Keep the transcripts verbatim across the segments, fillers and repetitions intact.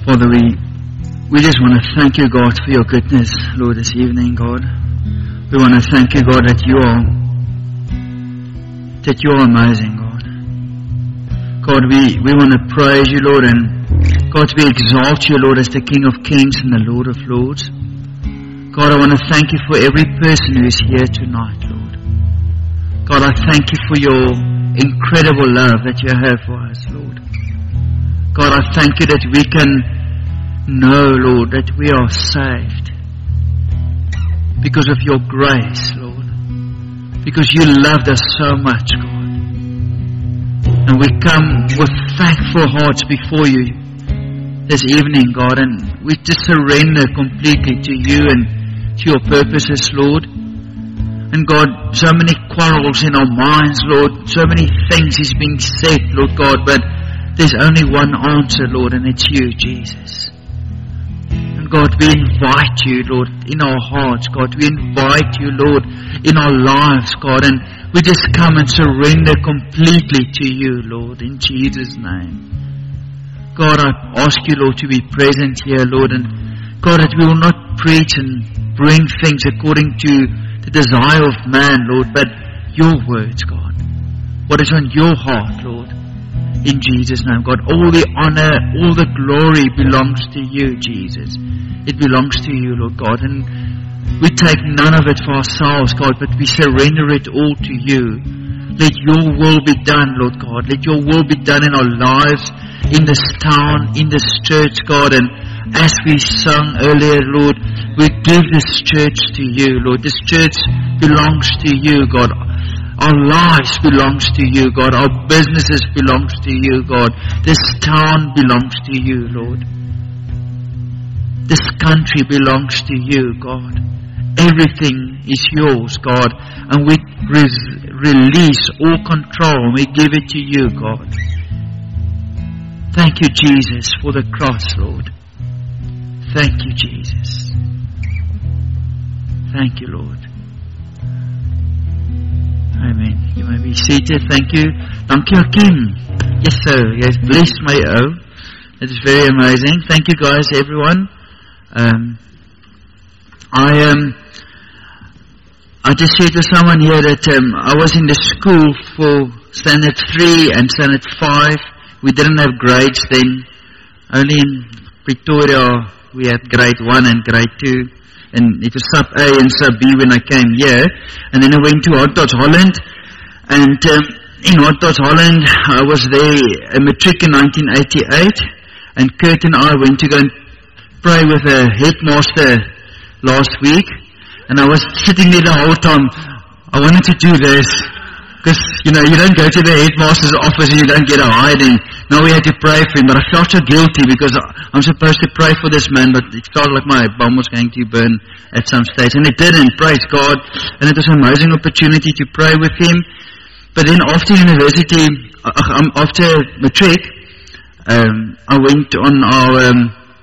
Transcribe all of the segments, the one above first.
Father, we we just want to thank you, God, for your goodness, Lord, this evening, God. We want to thank you, God, that you are that you are amazing, God. God, we, we want to praise you, Lord, and God, we exalt you, Lord, as the King of Kings and the Lord of Lords. God, I want to thank you for every person who is here tonight, Lord. God, I thank you for your incredible love that you have for us, Lord. God, I thank you that we can know, Lord, that we are saved because of your grace, Lord. Because you loved us so much, God. And we come with thankful hearts before you this evening, God, and we just surrender completely to you and to your purposes, Lord. And God, so many quarrels in our minds, Lord, so many things is being said, Lord God, but there's only one answer, Lord, and it's you, Jesus. And God, we invite you, Lord, in our hearts, God. We invite you, Lord, in our lives, God. And we just come and surrender completely to you, Lord, in Jesus' name. God, I ask you, Lord, to be present here, Lord. And God, that we will not preach and bring things according to the desire of man, Lord, but your words, God. What is on your heart, Lord. In Jesus' name, God, all the honor, all the glory belongs to you, Jesus. It belongs to you, Lord God. And we take none of it for ourselves, God, but we surrender it all to you. Let your will be done, Lord God. Let your will be done in our lives, in this town, in this church, God. And as we sung earlier, Lord, we give this church to you, Lord. This church belongs to you, God. Our lives belongs to you, God. Our businesses belongs to you, God. This town belongs to you, Lord. This country belongs to you, God. Everything is yours, God. And we re- release all control. We give it to you, God. Thank you, Jesus, for the cross, Lord. Thank you, Jesus. Thank you, Lord. Amen. You may be seated. Thank you. Dankie Hakim. Yes, sir. Yes, blessed my O. It is very amazing. Thank you, guys, everyone. Um, I um, I just said to someone here that um, I was in the school for standard three and standard five. We didn't have grades then. Only in Pretoria we had grade one and grade two. And it was sub A and sub B when I came here. And then I went to Hot Dots Holland. And um, in Hot Dots Holland, I was there a matric in nineteen eighty-eight. And Kurt and I went to go and pray with a headmaster last week. And I was sitting there the whole time. I wanted to do this. Because, you know, you don't go to the headmaster's office and you don't get a hiding. Now we had to pray for him, but I felt so guilty because I'm supposed to pray for this man, but it felt like my bum was going to burn at some stage. And it didn't, praise God. And it was an amazing opportunity to pray with him. But then after university, after matric, um, I went on our um,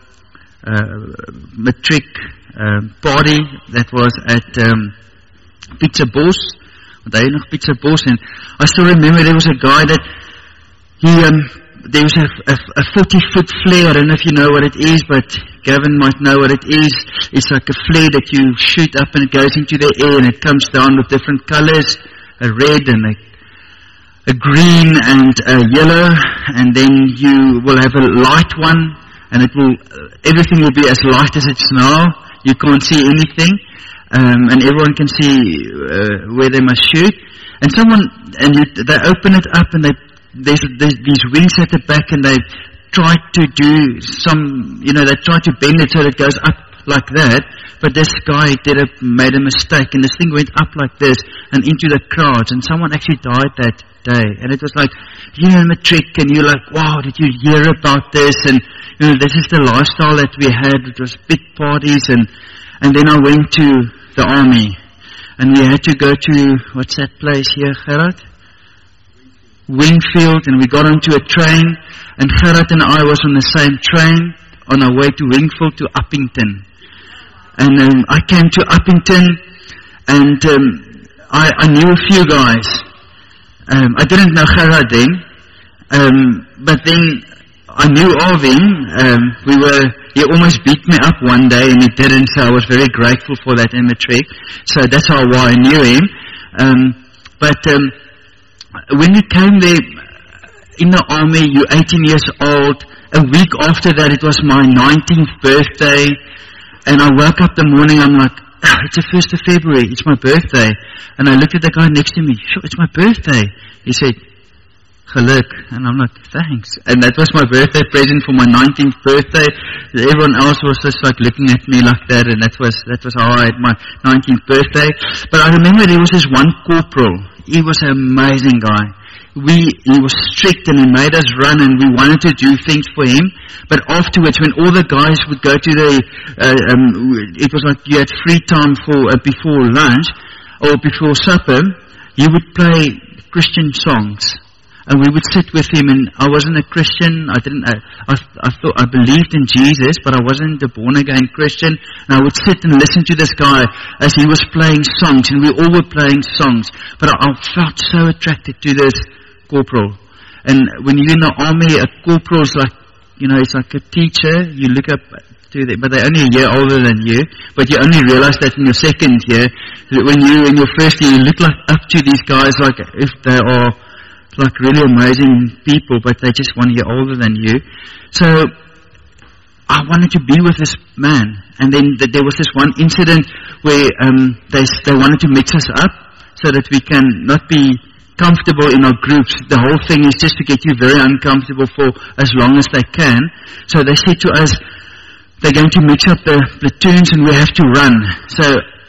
uh, matric uh, party that was at um, Pizza Boss. Pizza Boss, and I still remember there was a guy that he um, there was a, a, a forty foot flare. I don't know if you know what it is, but Gavin might know what it is. It's like a flare that you shoot up and it goes into the air and it comes down with different colors, a red and a, a green and a yellow, and then you will have a light one, and it will everything will be as light as it's now. You can't see anything. Um, and everyone can see uh, where they must shoot. And someone, and you, they open it up, and they, there's, there's these wings at the back, and they try to do some, you know, they try to bend it so that it goes up like that. But this guy did a, made a mistake, and this thing went up like this and into the crowds, and someone actually died that day. And it was like, you're in matric, and you're like, wow, did you hear about this? And you know, this is the lifestyle that we had. It was big parties, and and then I went to the army, and we had to go to, what's that place here, Gerard? Wingfield, and we got onto a train, and Gerard and I was on the same train on our way to Wingfield to Uppington. And um, I came to Uppington, and um, I, I knew a few guys. Um, I didn't know Gerard then, um, but then I knew of him. Um, we were, he almost beat me up one day and he didn't, so I was very grateful for that in matric. So that's how why I knew him. Um, but um, when you came there in the army, you're eighteen years old. A week after that, it was my nineteenth birthday. And I woke up the morning, I'm like, oh, it's the first of February, it's my birthday. And I looked at the guy next to me, sure, it's my birthday. He said, geluk. And I'm like, thanks. And that was my birthday present for my nineteenth birthday. Everyone else was just like looking at me like that, and that was that was how I had my nineteenth birthday. But I remember there was this one corporal. He was an amazing guy. We, he was strict and he made us run and we wanted to do things for him. But afterwards, when all the guys would go to the, uh, um, it was like you had free time for, uh, before lunch or before supper, you would play Christian songs. And we would sit with him, and I wasn't a Christian. I didn't. I, I, I thought I believed in Jesus, but I wasn't a born again Christian. And I would sit and listen to this guy as he was playing songs, and we all were playing songs. But I, I felt so attracted to this corporal. And when you're in the army, a corporal is like, you know, it's like a teacher. You look up to them, but they're only a year older than you. But you only realize that in your second year. When you in your first year, you look like up to these guys, like if they are like really amazing people, but they're just one year older than you. So I wanted to be with this man. And then th- there was this one incident where um, they they wanted to mix us up so that we can not be comfortable in our groups. The whole thing is just to get you very uncomfortable for as long as they can. So they said to us, they're going to mix up the platoons and we have to run. So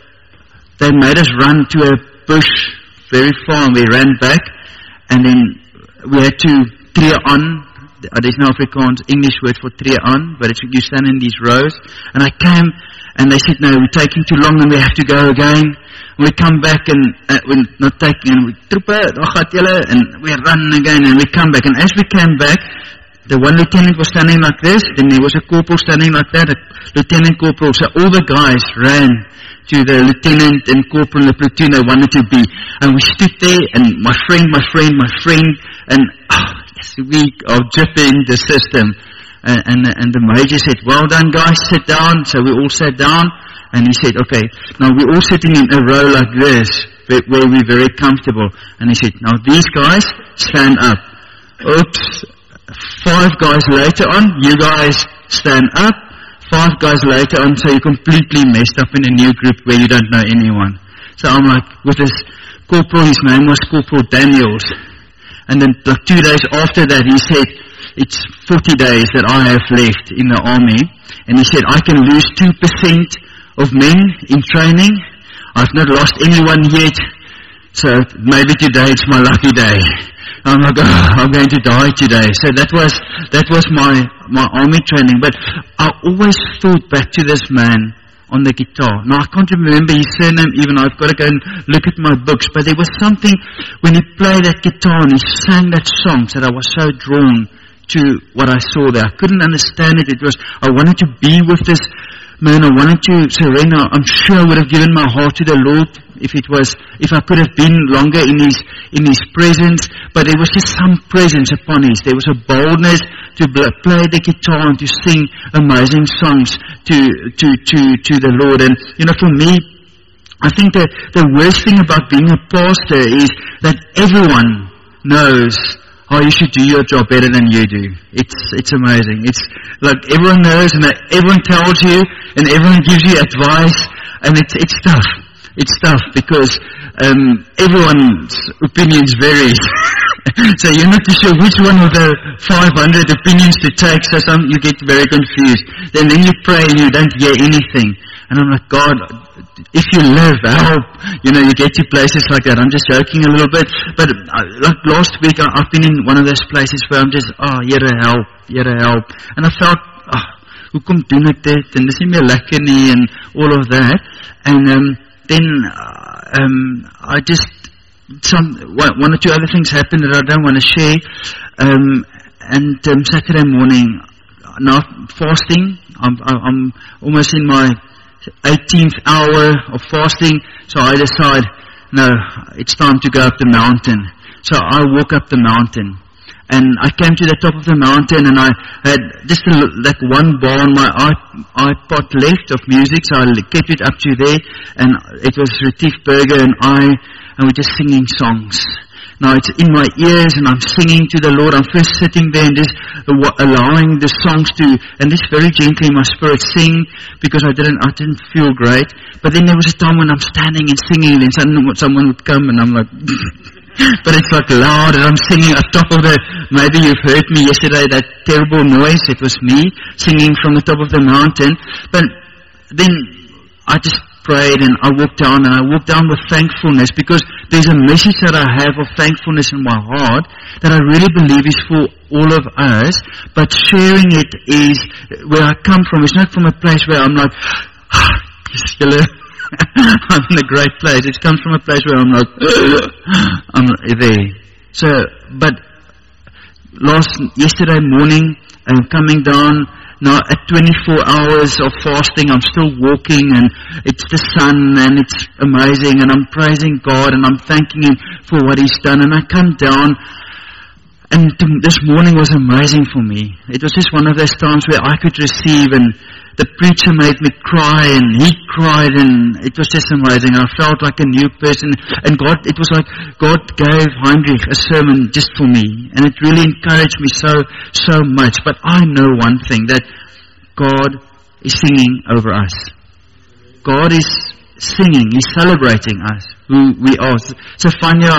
they made us run to a bush very far, and we ran back. And then we had to tree on. There's no Afrikaans English word for tree on, but it's you stand in these rows. And I came, and they said, no, we're taking too long, and we have to go again. And we come back, and uh, we're not taking, and we troepe, daar gaat julle, and we run again, and we come back. And as we came back, the one lieutenant was standing like this, then there was a corporal standing like that, a lieutenant corporal. So all the guys ran to the lieutenant and corporal in the platoon they wanted to be. And we stood there, and my friend, my friend, my friend, and oh, yes, we are dripping the system. And, and, and the major said, well done guys, sit down. So we all sat down, and he said, okay, now we're all sitting in a row like this, where, where we're very comfortable. And he said, now these guys, stand up. Oops. Five guys later on, you guys stand up. Five guys later on, so you're completely messed up in a new group where you don't know anyone. So I'm like, with this corporal, his name was Corporal Daniels. And then like two days after that, he said, it's forty days that I have left in the army. And he said, I can lose two percent of men in training. I've not lost anyone yet. So maybe today it's my lucky day. I'm like, oh, I'm going to die today. So that was that was my, my army training. But I always thought back to this man on the guitar. Now I can't remember his surname even. I've got to go and look at my books. But there was something when he played that guitar and he sang that song that I was so drawn to what I saw there. I couldn't understand it. It was, I wanted to be with this man. I wanted to surrender. I'm sure I would have given my heart to the Lord if it was, if I could have been longer in His, in His presence. But there was just some presence upon His. There was a boldness to play the guitar and to sing amazing songs to, to, to, to the Lord. And, you know, for me, I think that the worst thing about being a pastor is that everyone knows how you should do your job better than you do. It's it's amazing. It's like everyone knows and everyone tells you and everyone gives you advice, and it's it's tough. It's tough because um, everyone's opinions vary. So you're not too sure which one of the five hundred opinions to take, so some you get very confused. Then then you pray and you don't hear anything. And I'm like, God, if you live, help. You know, you get to places like that. I'm just joking a little bit. But uh, like last week, I, I've been in one of those places where I'm just, oh, Here help, Here help. And I felt, oh, hoekom doen ek dit? En dis nie meer lekker nie, and all of that. And um, then uh, um, I just, some one, one or two other things happened that I don't want to share. Um, and um, Saturday morning, now fasting, I'm, I'm almost in my eighteenth hour of fasting, so I decide, no, it's time to go up the mountain. So I walk up the mountain, And I came to the top of the mountain, and I had just a, like one bar on my iPod left of music, so I kept it up to there, and it was Retief Burger and I, and we're just singing songs. Now it's in my ears, and I'm singing to the Lord. I'm first sitting there and just allowing the songs to, and just very gently my spirit sing, because I didn't, I didn't feel great. But then there was a time when I'm standing and singing, and suddenly someone would come, and I'm like, but it's like loud, and I'm singing on top of the, maybe you've heard me yesterday, that terrible noise. It was me singing from the top of the mountain. But then I just prayed, and I walked down, and I walked down with thankfulness, because there's a message that I have of thankfulness in my heart that I really believe is for all of us, but sharing it is where I come from. It's not from a place where I'm like, I'm in a great place. It comes from a place where I'm like, I'm there. So, but last, yesterday morning, I'm coming down. Now at twenty-four hours of fasting, I'm still walking, and it's the sun, and it's amazing, and I'm praising God, and I'm thanking Him for what He's done. And I come down, and this morning was amazing for me. It was just one of those times where I could receive, and the preacher made me cry, and he cried, and it was just amazing. I felt like a new person, and God, it was like God gave Heinrich a sermon just for me, and it really encouraged me so, so much. But I know one thing, that God is singing over us. God is singing, He's celebrating us, who we are. Zephaniah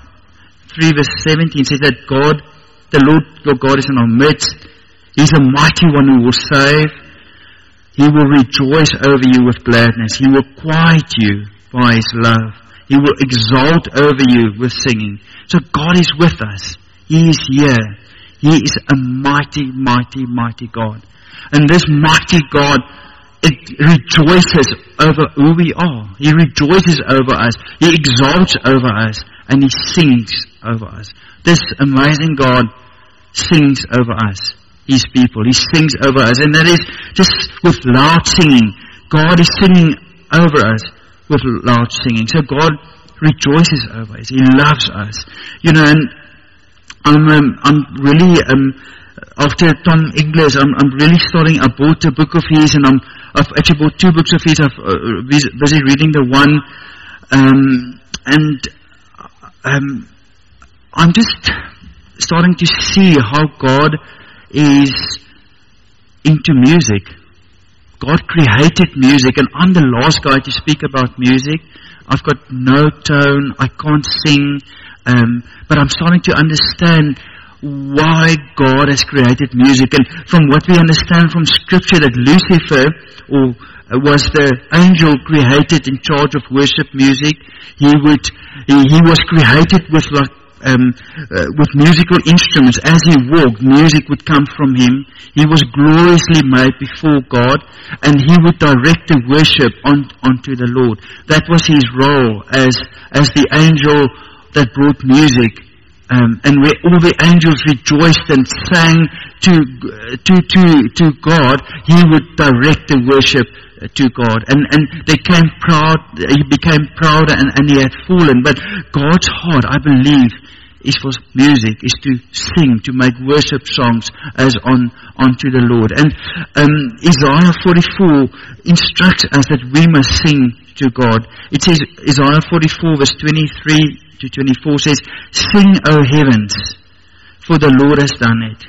three verse seventeen says that God, the Lord your God is in our midst. He's a mighty one who will save. He will rejoice over you with gladness. He will quiet you by His love. He will exalt over you with singing. So God is with us. He is here. He is a mighty, mighty, mighty God. And this mighty God, it rejoices over who we are. He rejoices over us. He exalts over us. And He sings over us. This amazing God sings over us, His people. He sings over us. And that is just with loud singing. God is singing over us with loud singing. So God rejoices over us. He loves us. You know, and I'm, um, I'm really, um, after Tom Inglis, I'm, I'm really starting, I bought a book of his, and I'm, I've actually bought two books of his. I've uh, busy reading the one, um, and um, I'm just starting to see how God is into music. God created music, and I'm the last guy to speak about music. I've got no tone, I can't sing, um, but I'm starting to understand why God has created music. And from what we understand from Scripture, that Lucifer or was the angel created in charge of worship music. He would he, he was created with like Um, uh, with musical instruments. As he walked, music would come from him. He was gloriously made before God, and he would direct the worship on, onto the Lord. That was his role as as the angel that brought music, um, and where all the angels rejoiced and sang to to to to God. He would direct the worship to God, and and they came proud. He became prouder, and, and he had fallen. But God's heart, I believe, is for music, is to sing, to make worship songs as on onto the Lord. And um, Isaiah forty-four instructs us that we must sing to God. It says, Isaiah forty-four verse twenty-three to twenty-four says, "Sing, O heavens, for the Lord has done it.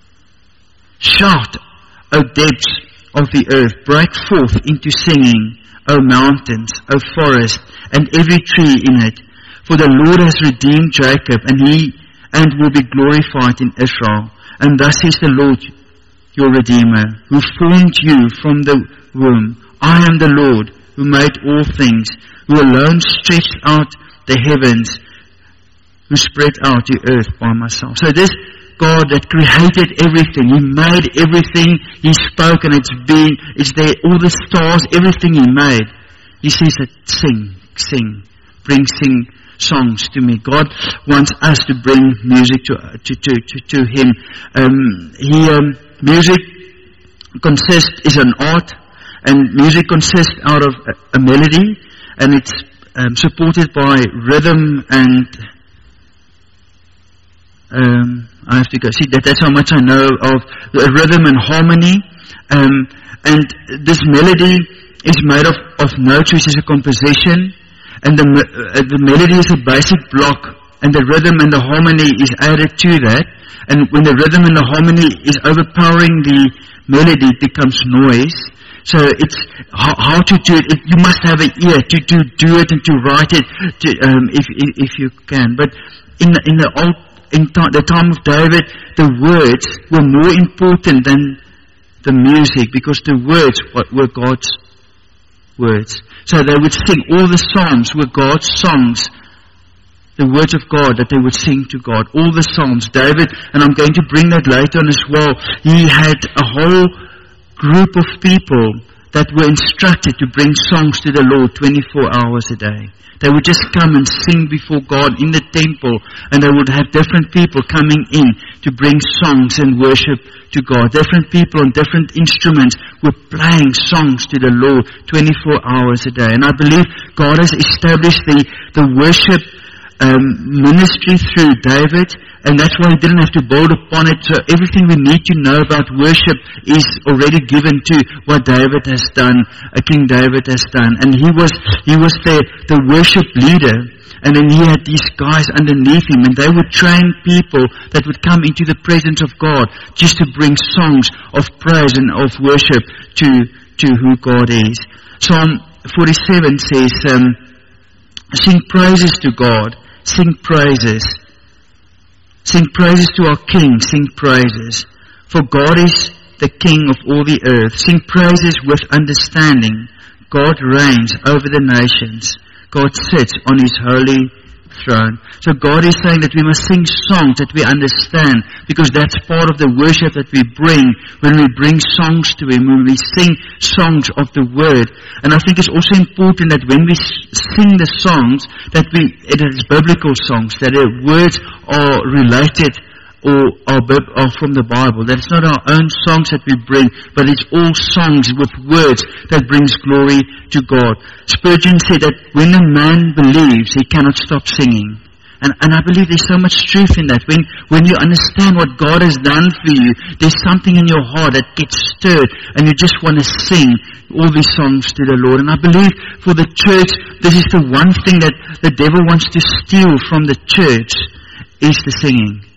Shout, O depths of the earth, break forth into singing, O mountains, O forest, and every tree in it. For the Lord has redeemed Jacob, and he and will be glorified in Israel. And thus is the Lord, your Redeemer, who formed you from the womb. I am the Lord, who made all things, who alone stretched out the heavens, who spread out the earth by myself." So this God that created everything, He made everything, He spoke and it's been, it's there, all the stars, everything He made. He says that sing, sing, bring sing songs to me. God wants us to bring music to to to to, to Him. Um, he um, music consists is an art, and music consists out of a, a melody, and it's um, supported by rhythm and. Um, I have to go. See, that, that's how much I know of the rhythm and harmony. Um, and this melody is made of, of notes, which is a composition. And the, uh, the melody is a basic block. And the rhythm and the harmony is added to that. And when the rhythm and the harmony is overpowering the melody, it becomes noise. So it's how, how to do it. it. You must have an ear to, to do it and to write it, to, um, if, if if you can. But in the, in the old in th- the time of David, the words were more important than the music, because the words were God's words. So they would sing. All the songs were God's songs. The words of God that they would sing to God. All the psalms. David, and I'm going to bring that later on as well, he had a whole group of people that were instructed to bring songs to the Lord twenty-four hours a day. They would just come and sing before God in the temple, and they would have different people coming in to bring songs and worship to God. Different people on different instruments were playing songs to the Lord twenty-four hours a day. And I believe God has established the, the worship um, ministry through David, and that's why he didn't have to build upon it. So everything we need to know about worship is already given to what David has done, uh, King David has done. And he was he was the, the worship leader. And then he had these guys underneath him, and they would train people that would come into the presence of God just to bring songs of praise and of worship to, to who God is. Psalm forty-seven says, um, sing praises to God, sing praises. Sing praises to our King, sing praises. For God is the King of all the earth. Sing praises with understanding. God reigns over the nations. God sits on His holy throne. So God is saying that we must sing songs that we understand, because that's part of the worship that we bring when we bring songs to Him, when we sing songs of the Word. And I think it's also important that when we sing the songs, that we, it is biblical songs, that the words are related or are, are from the Bible. That it's not our own songs that we bring, but it's all songs with words that brings glory to God. Spurgeon said that when a man believes, he cannot stop singing. And, and I believe there's so much truth in that. When, when you understand what God has done for you, there's something in your heart that gets stirred, and you just want to sing all these songs to the Lord. And I believe for the church, this is the one thing that the devil wants to steal from the church, is the singing.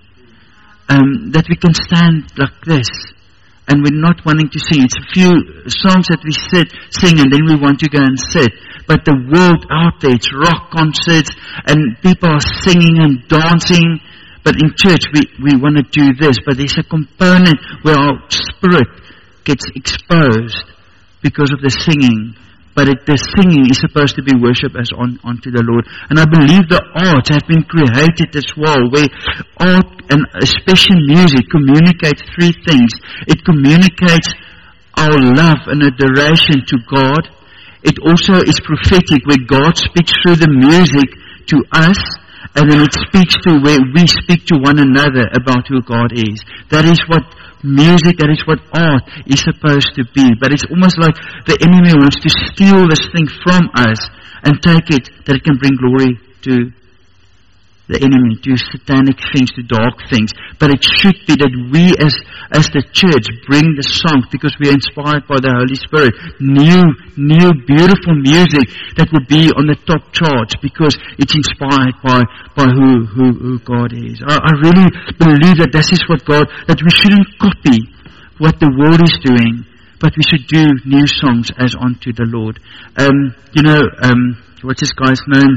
Um, that we can stand like this, and we're not wanting to sing. It's a few songs that we sit, sing, and then we want to go and sit. But the world out there, it's rock concerts, and people are singing and dancing. But in church, we, we want to do this. But there's a component where our spirit gets exposed because of the singing. But it, the singing is supposed to be worship as on unto the Lord. And I believe the arts have been created as well, where art and especially music communicates three things. It communicates our love and adoration to God. It also is prophetic, where God speaks through the music to us, and then it speaks to where we speak to one another about who God is. That is what music, that is what art is supposed to be. But it's almost like the enemy wants to steal this thing from us and take it, that it can bring glory to the enemy, to satanic things, to dark things. But it should be that we as as the church bring the songs, because we are inspired by the Holy Spirit. New, new, beautiful music that will be on the top charts, because it's inspired by by who who, who God is. I, I really believe that this is what God, that we shouldn't copy what the world is doing, but we should do new songs as unto the Lord. Um, you know, um, what's this guy's name?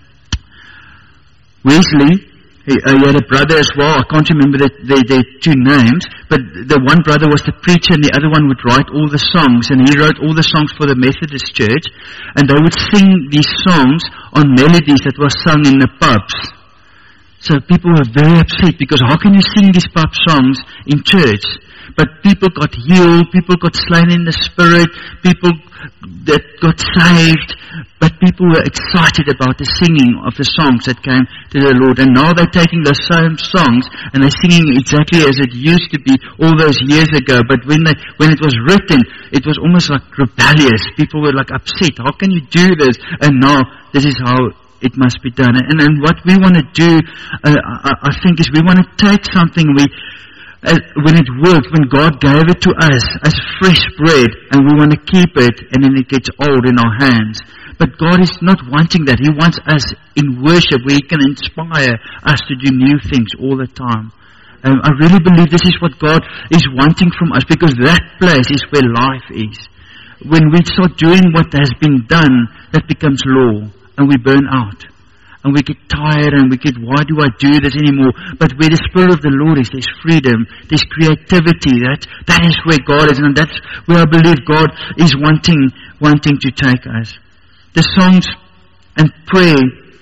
Wesley, he, uh, he had a brother as well. I can't remember the, the, the two names, but the one brother was the preacher and the other one would write all the songs, and he wrote all the songs for the Methodist Church, and they would sing these songs on melodies that were sung in the pubs. So people were very upset, because how can you sing these pub songs in church? But people got healed, people got slain in the Spirit, people that got saved, but people were excited about the singing of the songs that came to the Lord. And now they're taking those same songs and they're singing exactly as it used to be all those years ago. But when they, when it was written, it was almost like rebellious. People were like upset. How can you do this? And now this is how it must be done. And, and what we want to do, uh, I, I think, is we want to take something we, uh, when it worked, when God gave it to us as fresh bread, and we want to keep it, and then it gets old in our hands. But God is not wanting that. He wants us in worship where He can inspire us to do new things all the time. Um, I really believe this is what God is wanting from us, because that place is where life is. When we start doing what has been done, that becomes law, and we burn out. And we get tired, and we get, why do I do this anymore? But where the Spirit of the Lord is, there's freedom, there's creativity. That, that is where God is, and that's where I believe God is wanting, wanting to take us. The songs and prayer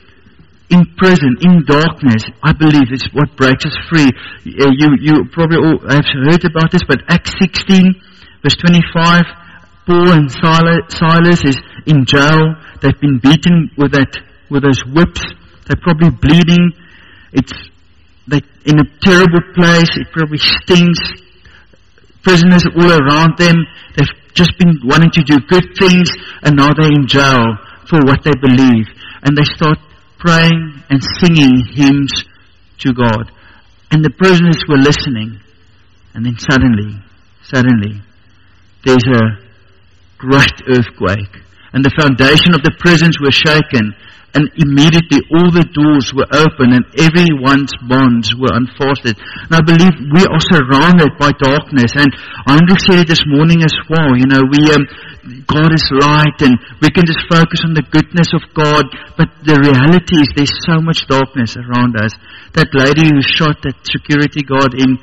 in prison, in darkness, I believe is what breaks us free. Uh, you, you probably all have heard about this, but Acts sixteen, verse twenty-five, Paul and Silas is in jail. They've been beaten with that, with those whips. They're probably bleeding. It's they in a terrible place. It probably stings. Prisoners all around them. They've just been wanting to do good things, and now they're in jail for what they believe. And they start praying and singing hymns to God. And the prisoners were listening. And then suddenly, suddenly, there's a great earthquake. And the foundation of the prisons were shaken. And immediately all the doors were open and everyone's bonds were unfastened. And I believe we are surrounded by darkness. And Andrew said it this morning as well. You know, we um, God is light and we can just focus on the goodness of God. But the reality is there's so much darkness around us. That lady who shot that security guard in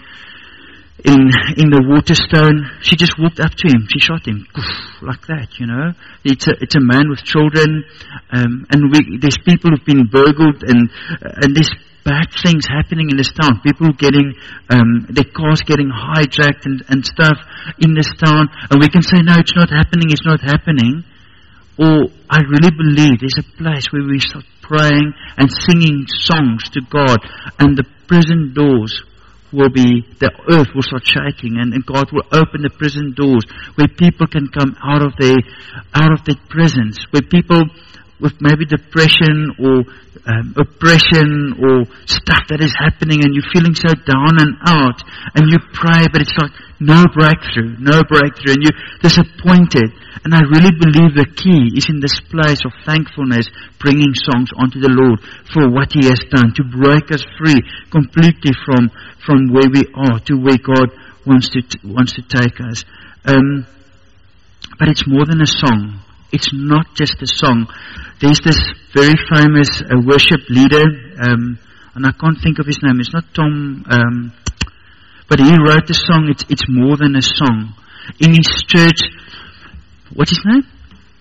in in the Waterstone, she just walked up to him. She shot him like that, you know. It's a it's a man with children, um, and we, there's people who've been burgled, and uh, and there's bad things happening in this town. People getting um, their cars getting hijacked and and stuff in this town, and we can say no, it's not happening. It's not happening. Or I really believe there's a place where we start praying and singing songs to God, and the prison doors will be, the earth will start shaking, and, and God will open the prison doors where people can come out of their, out of their prisons, where people with maybe depression or um, oppression or stuff that is happening, and you're feeling so down and out, and you pray, but it's like no breakthrough, no breakthrough, and you're disappointed. And I really believe the key is in this place of thankfulness, bringing songs onto the Lord for what He has done, to break us free completely from from where we are to where God wants to t- wants to take us. Um, but it's more than a song. It's not just a song. There's this very famous uh, worship leader, um, and I can't think of his name. It's not Tom, um, but he wrote the song. It's it's more than a song. In his church, what's his name?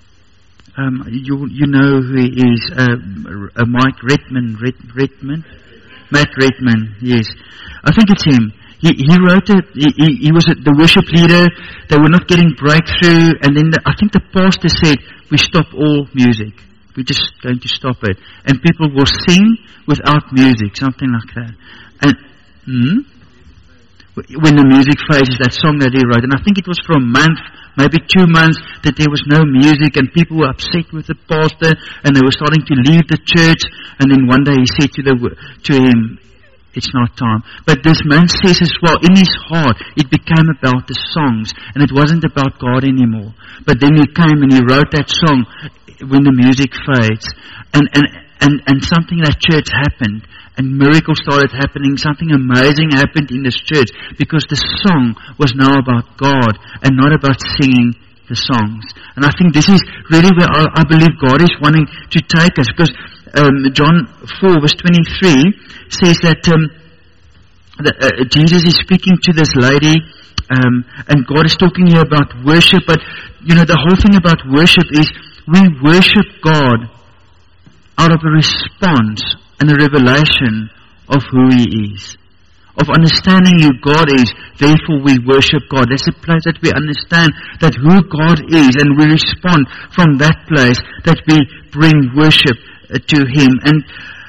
Um, you you know who he is? Uh, uh, Mike Redman, Red, Redman, Matt Redman. Yes, I think it's him. He, he wrote it. He, he, he was a, the worship leader. They were not getting breakthrough, and then the, I think the pastor said, "We stop all music. We're just going to stop it, and people will sing without music, something like that." And hmm? when the music phases, that song that he wrote, and I think it was for a month, maybe two months, that there was no music, and people were upset with the pastor, and they were starting to leave the church. And then one day he said to the to him, "It's not time." But this man says as well, in his heart, it became about the songs, and it wasn't about God anymore. But then he came and he wrote that song when the music fades, and and and, and something in that church happened, and miracles started happening. Something amazing happened in this church, because the song was now about God and not about singing the songs. And I think this is really where I, I believe God is wanting to take us, because um, John four verse twenty-three says that, um, that uh, Jesus is speaking to this lady, um, and God is talking here about worship. But you know, the whole thing about worship is we worship God out of a response and a revelation of who He is, of understanding who God is. Therefore we worship God. That's a place that we understand that who God is, and we respond from that place, that we bring worship uh, to Him. And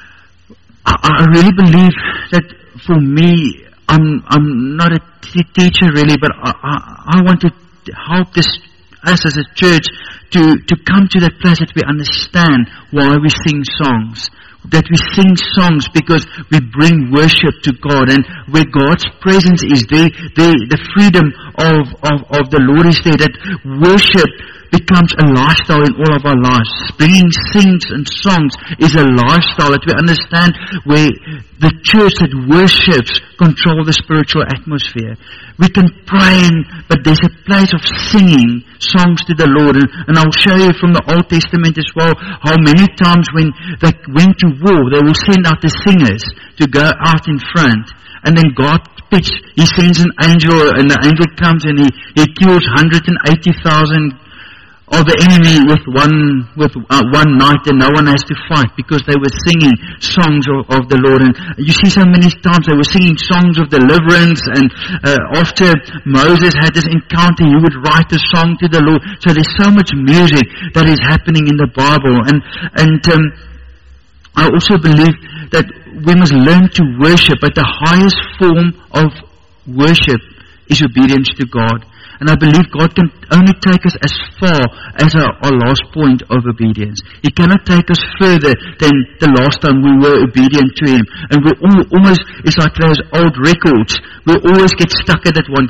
I, I really believe that for me, I'm I'm not a t- teacher really, but I, I, I want to help this us as a church to, to come to that place that we understand why we sing songs. That we sing songs because we bring worship to God, and where God's presence is there, there the freedom of, of, of the Lord is there, that worship becomes a lifestyle in all of our lives. Bringing sings and songs is a lifestyle that we understand where the church that worships control the spiritual atmosphere. We can pray, but there's a place of singing songs to the Lord. And, and I'll show you from the Old Testament as well how many times when they went to war, they will send out the singers to go out in front. And then God speaks. He sends an angel, and the angel comes and he, he kills one hundred eighty thousand of the enemy with one with uh, one night, and no one has to fight because they were singing songs of, of the Lord. And you see so many times they were singing songs of deliverance, and uh, after Moses had this encounter, he would write a song to the Lord. So there's so much music that is happening in the Bible. And and um, I also believe that we must learn to worship, but the highest form of worship is obedience to God. And I believe God can only take us as far as our, our last point of obedience. He cannot take us further than the last time we were obedient to Him. And we're all, almost, it's like those old records. We always get stuck at that one.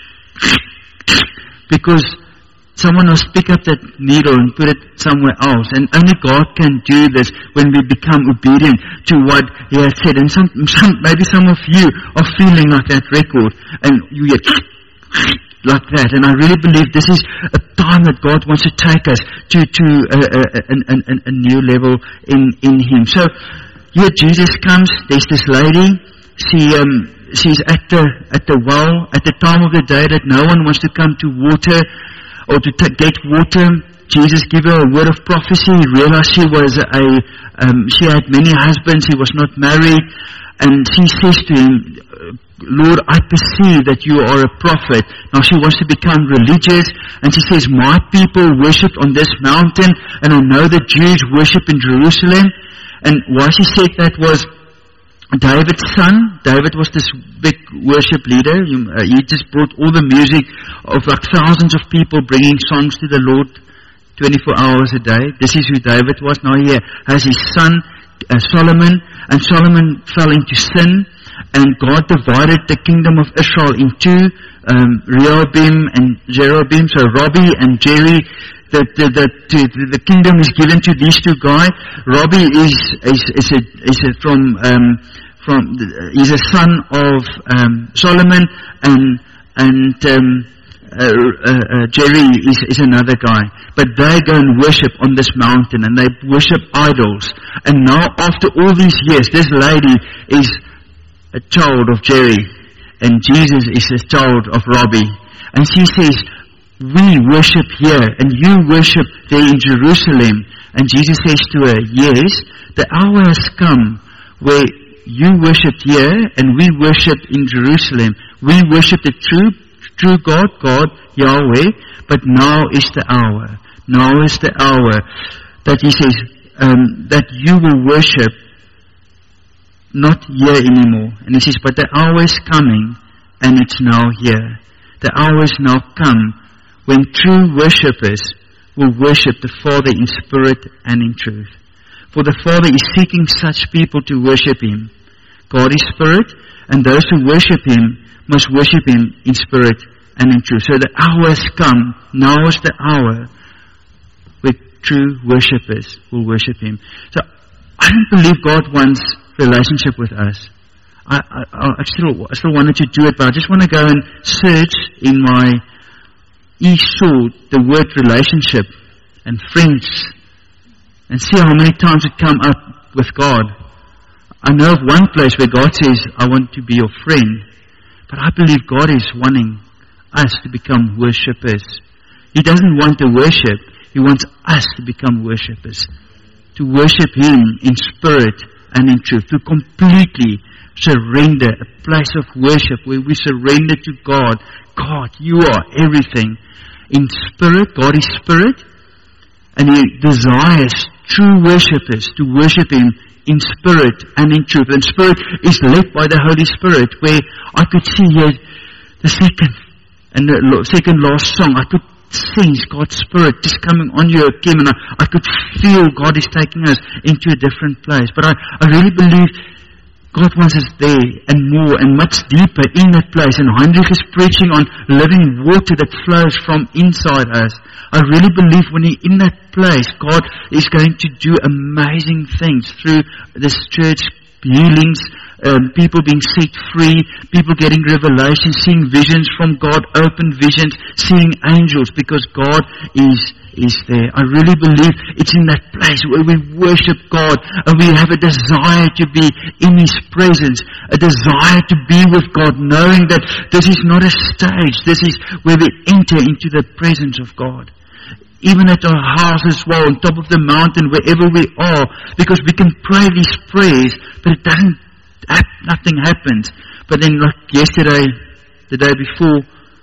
Because someone must pick up that needle and put it somewhere else. And only God can do this when we become obedient to what He has said. And some, some maybe some of you are feeling like that record. And you get like that. And I really believe this is a time that God wants to take us to, to a, a, a, a, a new level in, in Him. So here Jesus comes. There's this lady. She um, she's at the, at the well at the time of the day that no one wants to come to water or to t- get water. Jesus gave her a word of prophecy. He realized she was a, um, she had many husbands. She was not married. And she says to him, Lord, I perceive that you are a prophet. Now she wants to become religious, and she says, my people worship on this mountain, and I know the Jews worship in Jerusalem. And why she said that was David's son. David was this big worship leader. He just brought all the music of like thousands of people bringing songs to the Lord twenty-four hours a day. This is who David was. Now he has his son uh, Solomon, and Solomon fell into sin. And God divided the kingdom of Israel into um, Rehoboam and Jeroboam. So Robbie and Jerry, the the, the the the kingdom is given to these two guys. Robbie is is is a, is a from um, from he's a son of um, Solomon, and and um, uh, uh, uh, Jerry is is another guy. But they go and worship on this mountain, and they worship idols. And now, after all these years, this lady is a child of Jerry, and Jesus is a child of Robbie. And she says, we worship here, and you worship there in Jerusalem. And Jesus says to her, yes, the hour has come where you worship here, and we worship in Jerusalem. We worship the true, true God, God, Yahweh, but now is the hour. Now is the hour that He says, um, that you will worship not here anymore. And He says, but the hour is coming, and it's now here. The hour is now come when true worshippers will worship the Father in spirit and in truth. For the Father is seeking such people to worship Him. God is spirit, and those who worship Him must worship Him in spirit and in truth. So the hour has come. Now is the hour where true worshippers will worship Him. So I don't believe God wants relationship with us. I, I, I still I still wanted to do it, but I just want to go and search in my e-sword the word relationship and friends and see how many times it come up with God. I know of one place where God says, I want to be your friend, but I believe God is wanting us to become worshippers. He doesn't want to worship, He wants us to become worshippers, to worship Him in spirit and in truth, to completely surrender, a place of worship where we surrender to God. God, you are everything. In spirit, God is spirit, and He desires true worshippers to worship Him in spirit and in truth. And spirit is led by the Holy Spirit, where I could see here the second and the second last song. I could sense God's Spirit just coming on you, Kim, and I, I could feel God is taking us into a different place. But I, I really believe God wants us there and more and much deeper in that place. And Heinrich is preaching on living water that flows from inside us. I really believe when you're in that place, God is going to do amazing things through this church, healings, um, people being set free, people getting revelation, seeing visions from God, open visions, seeing angels, because God is is there. I really believe it's in that place where we worship God and we have a desire to be in His presence, a desire to be with God, knowing that this is not a stage, this is where we enter into the presence of God. Even at our house as well, on top of the mountain, wherever we are, because we can pray these prayers, but it doesn't, nothing happens. But then like yesterday, the day before,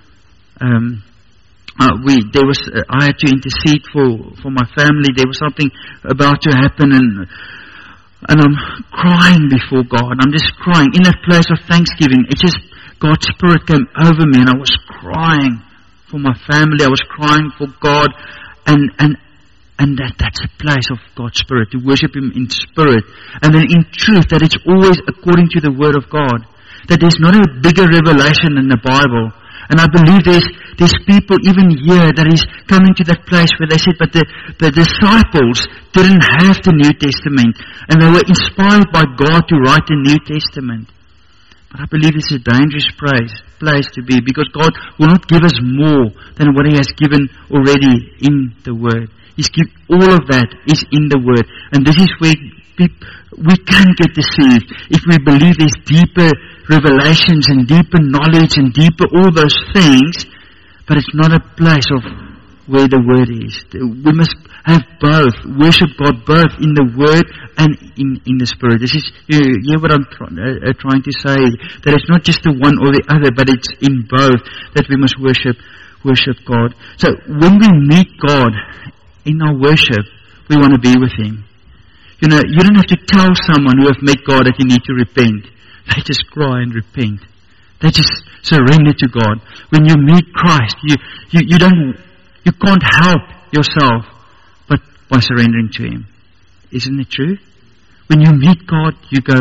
um, Uh, we there was uh, I had to intercede for, for my family. There was something about to happen, and and I'm crying before God. I'm just crying in that place of thanksgiving. It just God's Spirit came over me, and I was crying for my family. I was crying for God, and and and that that's a place of God's Spirit, to worship Him in spirit and then in truth. That it's always according to the Word of God. That there's not a bigger revelation in the Bible. And I believe there's there's people even here that is coming to that place where they said, but the, the disciples didn't have the New Testament, and they were inspired by God to write the New Testament. But I believe it's a dangerous place, place to be, because God will not give us more than what He has given already in the Word. He's give, all of that is in the Word. And this is where people, we can get deceived if we believe there's deeper revelations and deeper knowledge and deeper all those things, but it's not a place of where the Word is. We must have both, worship God both in the Word and in, in the Spirit. This is, you hear what I'm try, uh, trying to say, that it's not just the one or the other, but it's in both that we must worship, worship God. So when we meet God in our worship, we want to be with Him. You know, you don't have to tell someone who have met God that you need to repent. They just cry and repent. They just surrender to God. When you meet Christ, you, you, you don't, you can't help yourself but by surrendering to Him. Isn't it true? When you meet God, you go,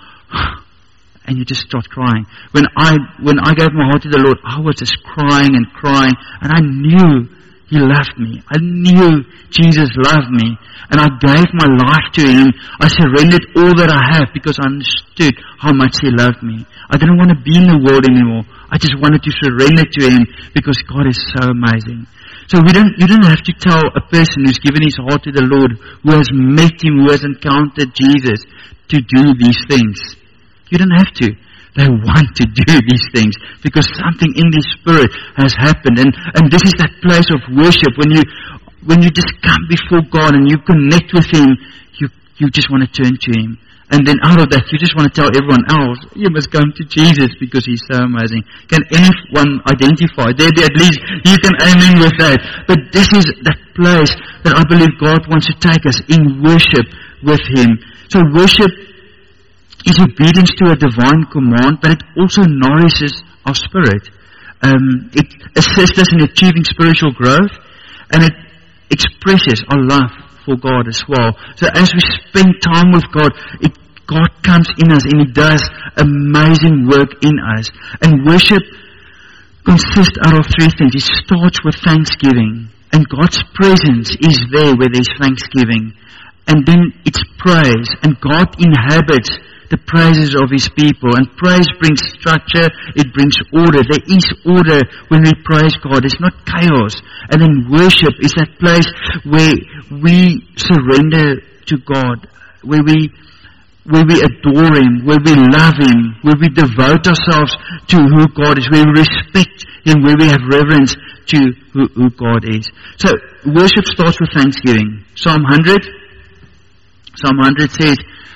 and you just start crying. When I, when I gave my heart to the Lord, I was just crying and crying, and I knew He loved me. I knew Jesus loved me. And I gave my life to Him. I surrendered all that I have because I understood how much He loved me. I didn't want to be in the world anymore. I just wanted to surrender to Him because God is so amazing. So we don't, you don't have to tell a person who's given his heart to the Lord, who has met Him, who has encountered Jesus, to do these things. You don't have to. They want to do these things because something in their spirit has happened. And, and this is that place of worship. When you, when you just come before God and you connect with Him, you, you just want to turn to Him. And then out of that, you just want to tell everyone else, you must come to Jesus because He's so amazing. Can anyone identify? There, there, at least you can amen with that. But this is that place that I believe God wants to take us in worship with Him. So worship is obedience to a divine command, but it also nourishes our spirit. Um, it assists us in achieving spiritual growth, and it expresses our love for God as well. So as we spend time with God, it, God comes in us and He does amazing work in us. And worship consists out of three things. It starts with thanksgiving, and God's presence is there where there's thanksgiving. And then it's praise, and God inhabits the praises of His people. And praise brings structure, it brings order. There is order when we praise God. It's not chaos. And then worship is that place where we surrender to God, where we where we adore Him, where we love Him, where we devote ourselves to who God is, where we respect Him, where we have reverence to who, who God is. So worship starts with thanksgiving. Psalm one hundred, Psalm one hundred says,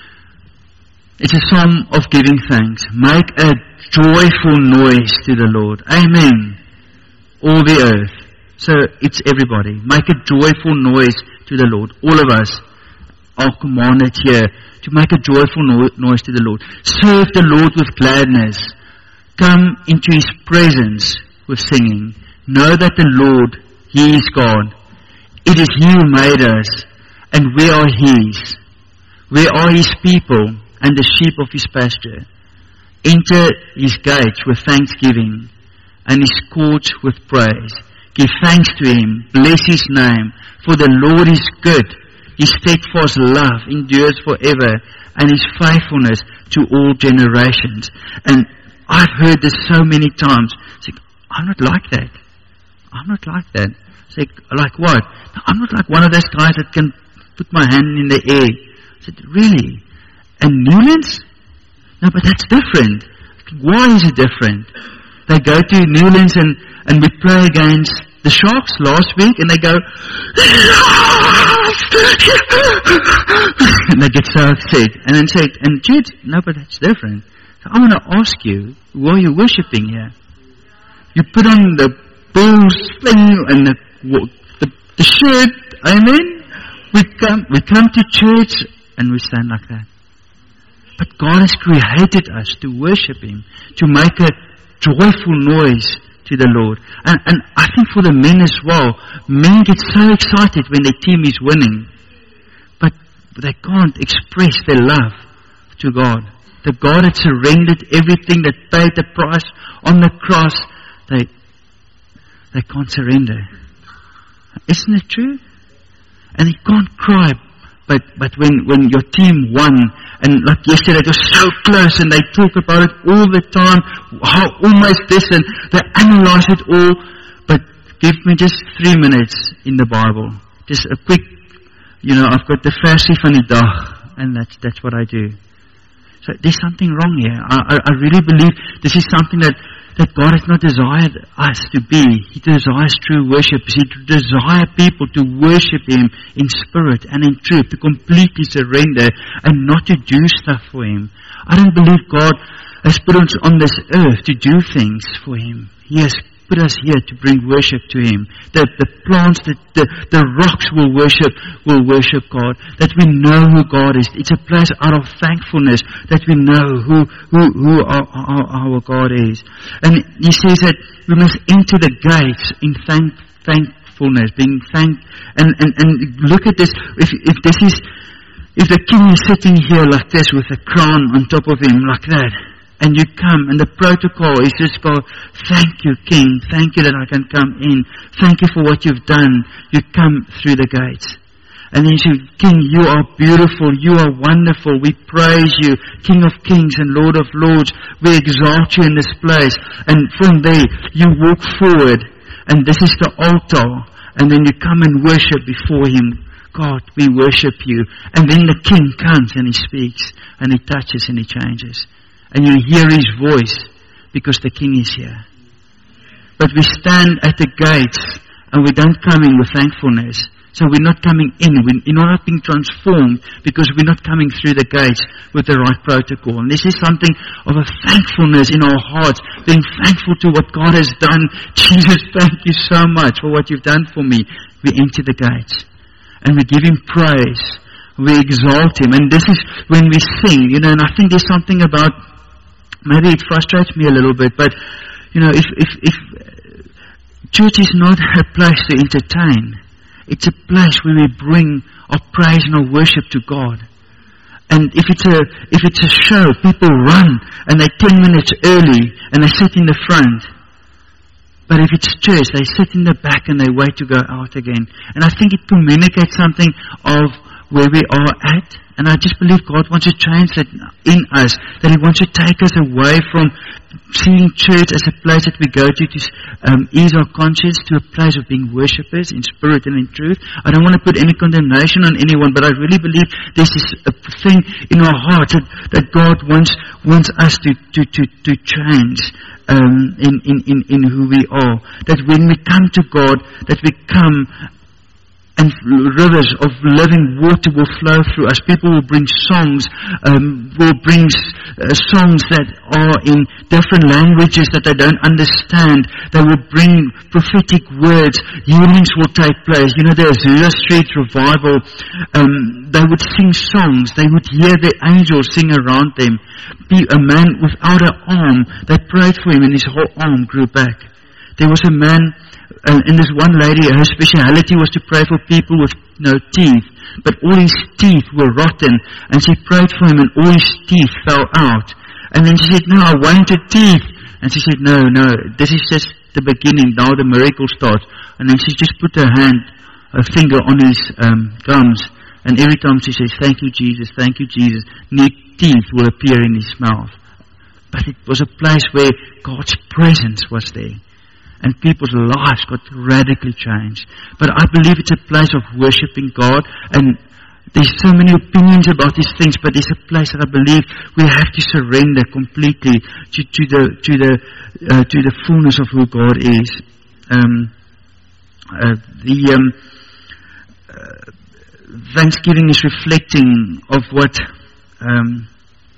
it's a psalm of giving thanks. Make a joyful noise to the Lord. Amen. All the earth. So it's everybody. Make a joyful noise to the Lord. All of us are commanded here to make a joyful no- noise to the Lord. Serve the Lord with gladness. Come into His presence with singing. Know that the Lord, He is God. It is He who made us, and we are His. We are His people, and the sheep of His pasture. Enter His gates with thanksgiving, and His courts with praise. Give thanks to Him, bless His name, for the Lord is good. His steadfast love endures forever, and His faithfulness to all generations. And I've heard this so many times. It's like, I'm not like that. I'm not like that. It's like, like what? No, I'm not like one of those guys that can put my hand in the air. I said, really? And Newlands? No, but that's different. Why is it different? They go to Newlands and, and we play against the Sharks last week, and they go, and they get so upset. And then say, and Jude, no, but that's different. So I want to ask you, who are you worshipping here? You put on the Bulls thing and the, the, the shirt, amen? We come, we come to church and we stand like that. But God has created us to worship Him, to make a joyful noise to the Lord. And, and I think for the men as well, men get so excited when their team is winning. But they can't express their love to God. The God that surrendered everything, that paid the price on the cross, they they can't surrender. Isn't it true? And you can't cry, but but when, when your team won, and like yesterday it was so close, and they talk about it all the time, how almost this, and they analyze it all. But give me just three minutes in the Bible, just a quick, you know, I've got the versie van die dag, and that's that's what I do. So there's something wrong here. I, I, I really believe this is something that, that God has not desired us to be. He desires true worship. He desires people to worship Him in spirit and in truth, to completely surrender and not to do stuff for Him. I don't believe God has put us on this earth to do things for Him. He has put us here to bring worship to Him. That the plants, the, the, the rocks will worship, will worship God. That we know who God is. It's a place out of thankfulness that we know who, who, who our, our, our God is. And He says that we must enter the gates in thank, thankfulness, being thank, and, and, and look at this, if, if this is, if the king is sitting here like this with a crown on top of him like that, and you come, and the protocol is just go, thank you, King. Thank you that I can come in. Thank you for what you've done. You come through the gates. And then you say, King, you are beautiful. You are wonderful. We praise you, King of kings and Lord of lords. We exalt you in this place. And from there, you walk forward. And this is the altar. And then you come and worship before Him. God, we worship you. And then the King comes and He speaks. And He touches and He changes. And you hear His voice because the King is here. But we stand at the gates and we don't come in with thankfulness. So we're not coming in. We're not being transformed because we're not coming through the gates with the right protocol. And this is something of a thankfulness in our hearts. Being thankful to what God has done. Jesus, thank you so much for what you've done for me. We enter the gates and we give Him praise. We exalt Him. And this is when we sing, you know, and I think there's something about, maybe it frustrates me a little bit, but, you know, if, if, if church is not a place to entertain, it's a place where we bring our praise and our worship to God. And if it's a, if it's a show, people run and they're ten minutes early and they sit in the front. But if it's church, they sit in the back and they wait to go out again. And I think it communicates something of where we are at. And I just believe God wants to change that in us. That He wants to take us away from seeing church as a place that we go to to um, ease our conscience, to a place of being worshippers in spirit and in truth. I don't want to put any condemnation on anyone, but I really believe this is a thing in our hearts that, that God wants wants us to, to, to, to change um, in, in, in, in who we are. That when we come to God, that we come and rivers of living water will flow through us. People will bring songs, um, will bring uh, songs that are in different languages that they don't understand. They will bring prophetic words. Healings will take place. You know, the Azusa Street revival, um, they would sing songs. They would hear the angels sing around them. Be a man without an arm, they prayed for him and his whole arm grew back. There was a man and, and this one lady, her speciality was to pray for people with no teeth. But all his teeth were rotten. And she prayed for him and all his teeth fell out. And then she said, no, I wanted teeth. And she said, no, no, this is just the beginning. Now the miracle starts. And then she just put her hand, her finger on his um, gums. And every time she says, thank you, Jesus, thank you, Jesus, new teeth will appear in his mouth. But it was a place where God's presence was there. And people's lives got radically changed. But I believe it's a place of worshiping God. And there's so many opinions about these things, but it's a place that I believe we have to surrender completely to, to the to the uh, to the fullness of who God is. Um, uh, the um, uh, Thanksgiving is reflecting of what. Um,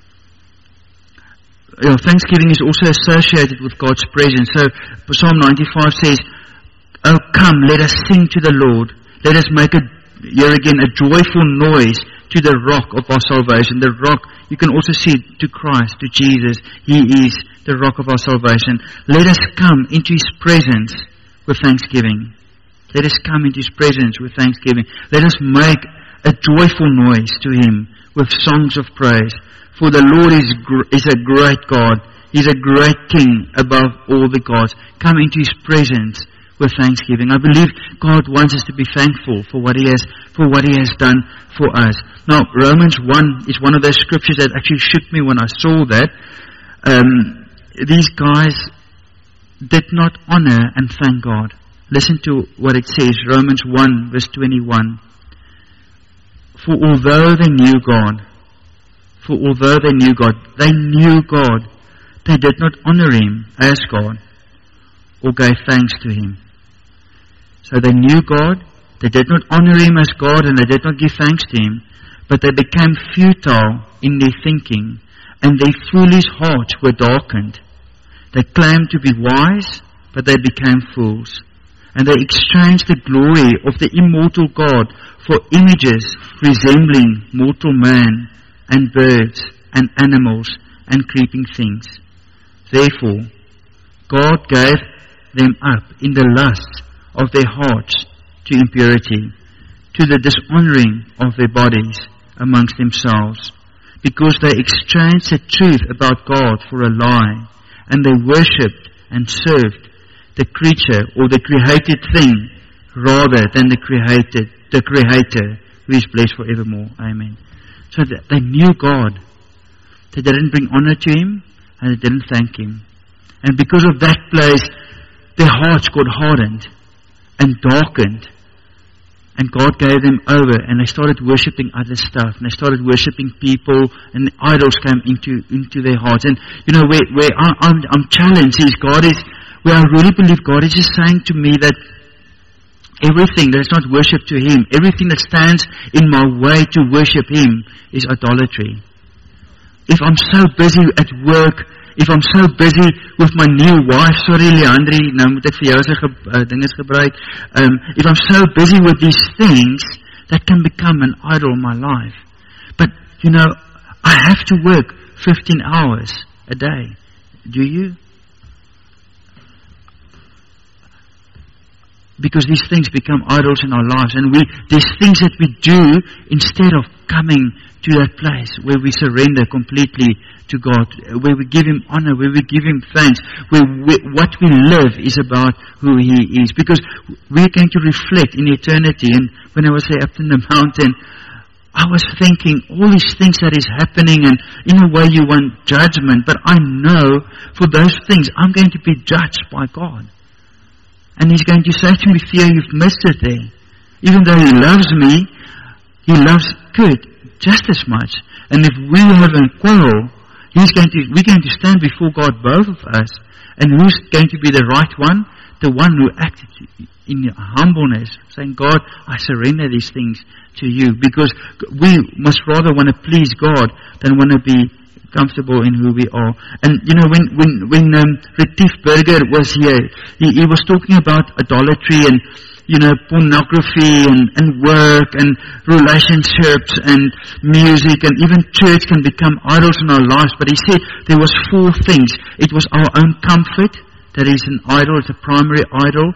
you know, Thanksgiving is also associated with God's presence. So Psalm ninety-five says, "Oh, come, let us sing to the Lord. Let us make a here again a joyful noise to the rock of our salvation." The rock, you can also see to Christ, to Jesus. He is the rock of our salvation. Let us come into His presence with thanksgiving. Let us come into His presence with thanksgiving. Let us make a joyful noise to Him with songs of praise. For the Lord is gr- is a great God. He's a great King above all the gods. Come into His presence with thanksgiving. I believe God wants us to be thankful for what He has for what He has done for us. Now, Romans one is one of those scriptures that actually shook me when I saw that. Um, these guys did not honor and thank God. Listen to what it says, Romans one verse twenty-one. For although they knew God, for although they knew God, they knew God, they did not honor Him as God or gave thanks to Him. So they knew God, they did not honor Him as God, and they did not give thanks to Him, but they became futile in their thinking, and their foolish hearts were darkened. They claimed to be wise, but they became fools. And they exchanged the glory of the immortal God for images resembling mortal man, and birds, and animals, and creeping things. Therefore, God gave them up in the lust of their hearts to impurity, to the dishonoring of their bodies amongst themselves, because they exchanged the truth about God for a lie, and they worshipped and served the creature or the created thing rather than the created, the Creator, who is blessed forevermore. Amen. So they knew God. They didn't bring honor to Him, and they didn't thank Him. And because of that place, their hearts got hardened and darkened. And God gave them over, and they started worshipping other stuff. And they started worshipping people, and idols came into into their hearts. And you know, where where I, I'm I'm challenged is God is where I really believe God is just saying to me that everything that is not worship to Him, everything that stands in my way to worship Him is idolatry. If I'm so busy at work, if I'm so busy with my new wife, sorry Leandri, nou moet ek vir jou se uh, dinges gebruik. Um, if I'm so busy with these things, that can become an idol in my life. But, you know, I have to work fifteen hours a day. Do you? Because these things become idols in our lives, and we there's things that we do instead of coming to that place where we surrender completely to God, where we give Him honor, where we give Him thanks, where we, what we live is about who He is. Because we're going to reflect in eternity. And when I was there up in the mountain, I was thinking all these things that is happening, and in a way you want judgment, but I know for those things I'm going to be judged by God. And He's going to say to me, Theo, you've missed it there. Even though He loves me, He loves good just as much. And if we have a quarrel, He's going to, we're going to stand before God, both of us. And who's going to be the right one? The one who acted in humbleness, saying, God, I surrender these things to You. Because we must rather want to please God than want to be comfortable in who we are. And you know, when when when um, Retief Burger was here, he, he was talking about idolatry and, you know, pornography and, and work and relationships and music, and even church can become idols in our lives. But he said there was four things. It was our own comfort that is an idol, it's a primary idol.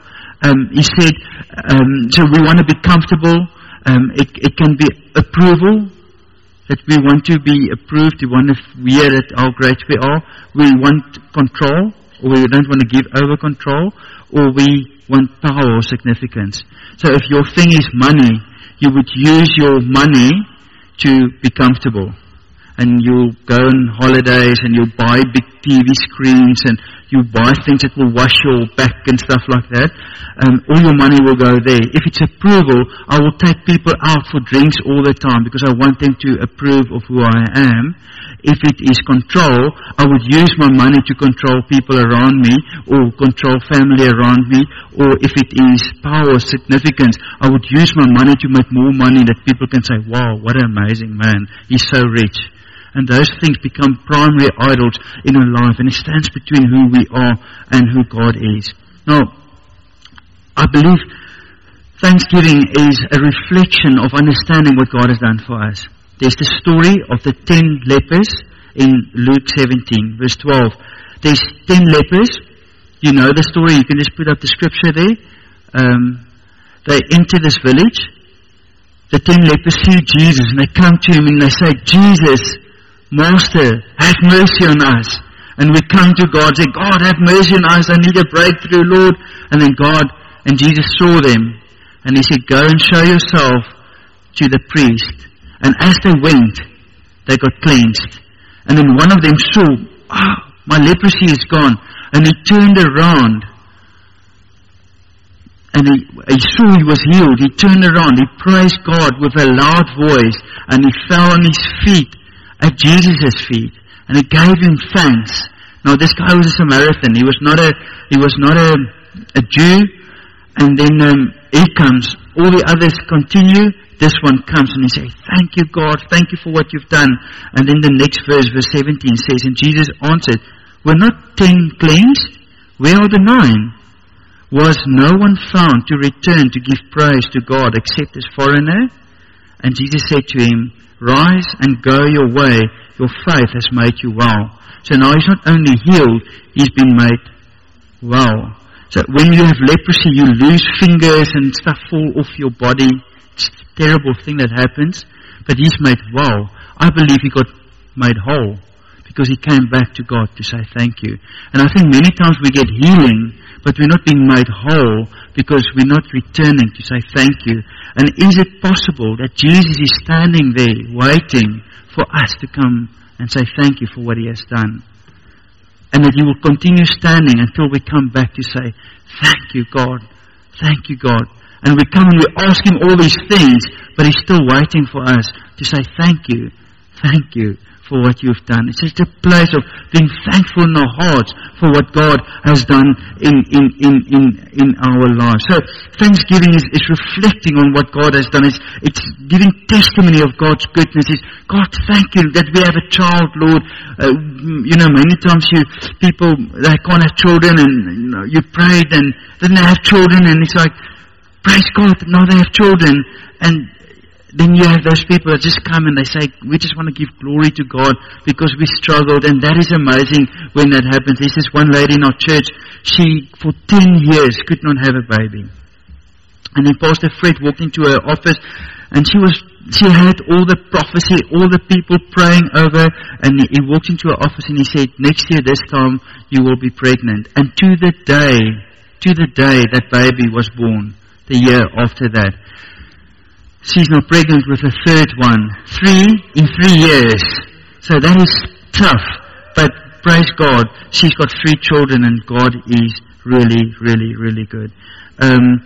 Um, he said, um, so we want to be comfortable. Um, it, it can be approval, that we want to be approved. We want to hear that how great we are. We want control, or we don't want to give over control, or we want power or significance. So if your thing is money, you would use your money to be comfortable. And you'll go on holidays and you'll buy big T V screens and you buy things that will wash your back and stuff like that. Um, all your money will go there. If it's approval, I will take people out for drinks all the time because I want them to approve of who I am. If it is control, I would use my money to control people around me or control family around me. Or if it is power or significance, I would use my money to make more money that people can say, wow, what an amazing man. He's so rich. And those things become primary idols in our life. And it stands between who we are and who God is. Now, I believe Thanksgiving is a reflection of understanding what God has done for us. There's the story of the ten lepers in Luke seventeen, verse twelve. There's ten lepers. You know the story. You can just put up the scripture there. Um, they enter this village. The ten lepers see Jesus and they come to him and they say, Jesus, Master, have mercy on us. And we come to God and say, God, have mercy on us. I need a breakthrough, Lord. And then God, and Jesus saw them. And he said, go and show yourself to the priest. And as they went, they got cleansed. And then one of them saw, oh, my leprosy is gone. And he turned around. And he, he saw he was healed. He turned around. He praised God with a loud voice. And he fell on his feet at Jesus' feet. And he gave him thanks. Now this guy was a Samaritan. He was not a, he was not a, a Jew. And then um, he comes. All the others continue. This one comes and he says, thank you, God. Thank you for what you've done. And then the next verse, verse seventeen says, and Jesus answered, were not ten cleansed? Where are the nine? Was no one found to return to give praise to God except this foreigner? And Jesus said to him, rise and go your way. Your faith has made you well. So now he's not only healed, he's been made well. So when you have leprosy, you lose fingers and stuff fall off your body. It's a terrible thing that happens. But he's made well. I believe he got made whole because he came back to God to say thank you. And I think many times we get healing, but we're not being made whole because we're not returning to say thank you. And is it possible that Jesus is standing there waiting for us to come and say thank you for what he has done? And that he will continue standing until we come back to say, thank you, God. Thank you, God. And we come and we ask him all these things, but he's still waiting for us to say thank you. Thank you for what you've done. It's just a place of being thankful in our hearts for what God has done in, in, in, in, in our lives. So Thanksgiving is, is reflecting on what God has done. It's, it's giving testimony of God's goodness. It's, God, thank you that we have a child, Lord. Uh, you know, many times you people, they can't have children and you, know, you prayed and then they have children and it's like, praise God, now they have children. And then you have those people that just come and they say, we just want to give glory to God because we struggled. And that is amazing when that happens. There's this one lady in our church, she for ten years could not have a baby. And then Pastor Fred walked into her office and she was, she had all the prophecy, all the people praying over, and he, he walked into her office and he said, next year this time you will be pregnant. And to the day, to the day that baby was born, the year after that, she's now pregnant with a third one. Three in three years. So that is tough. But praise God, she's got three children and God is really, really, really good. Um,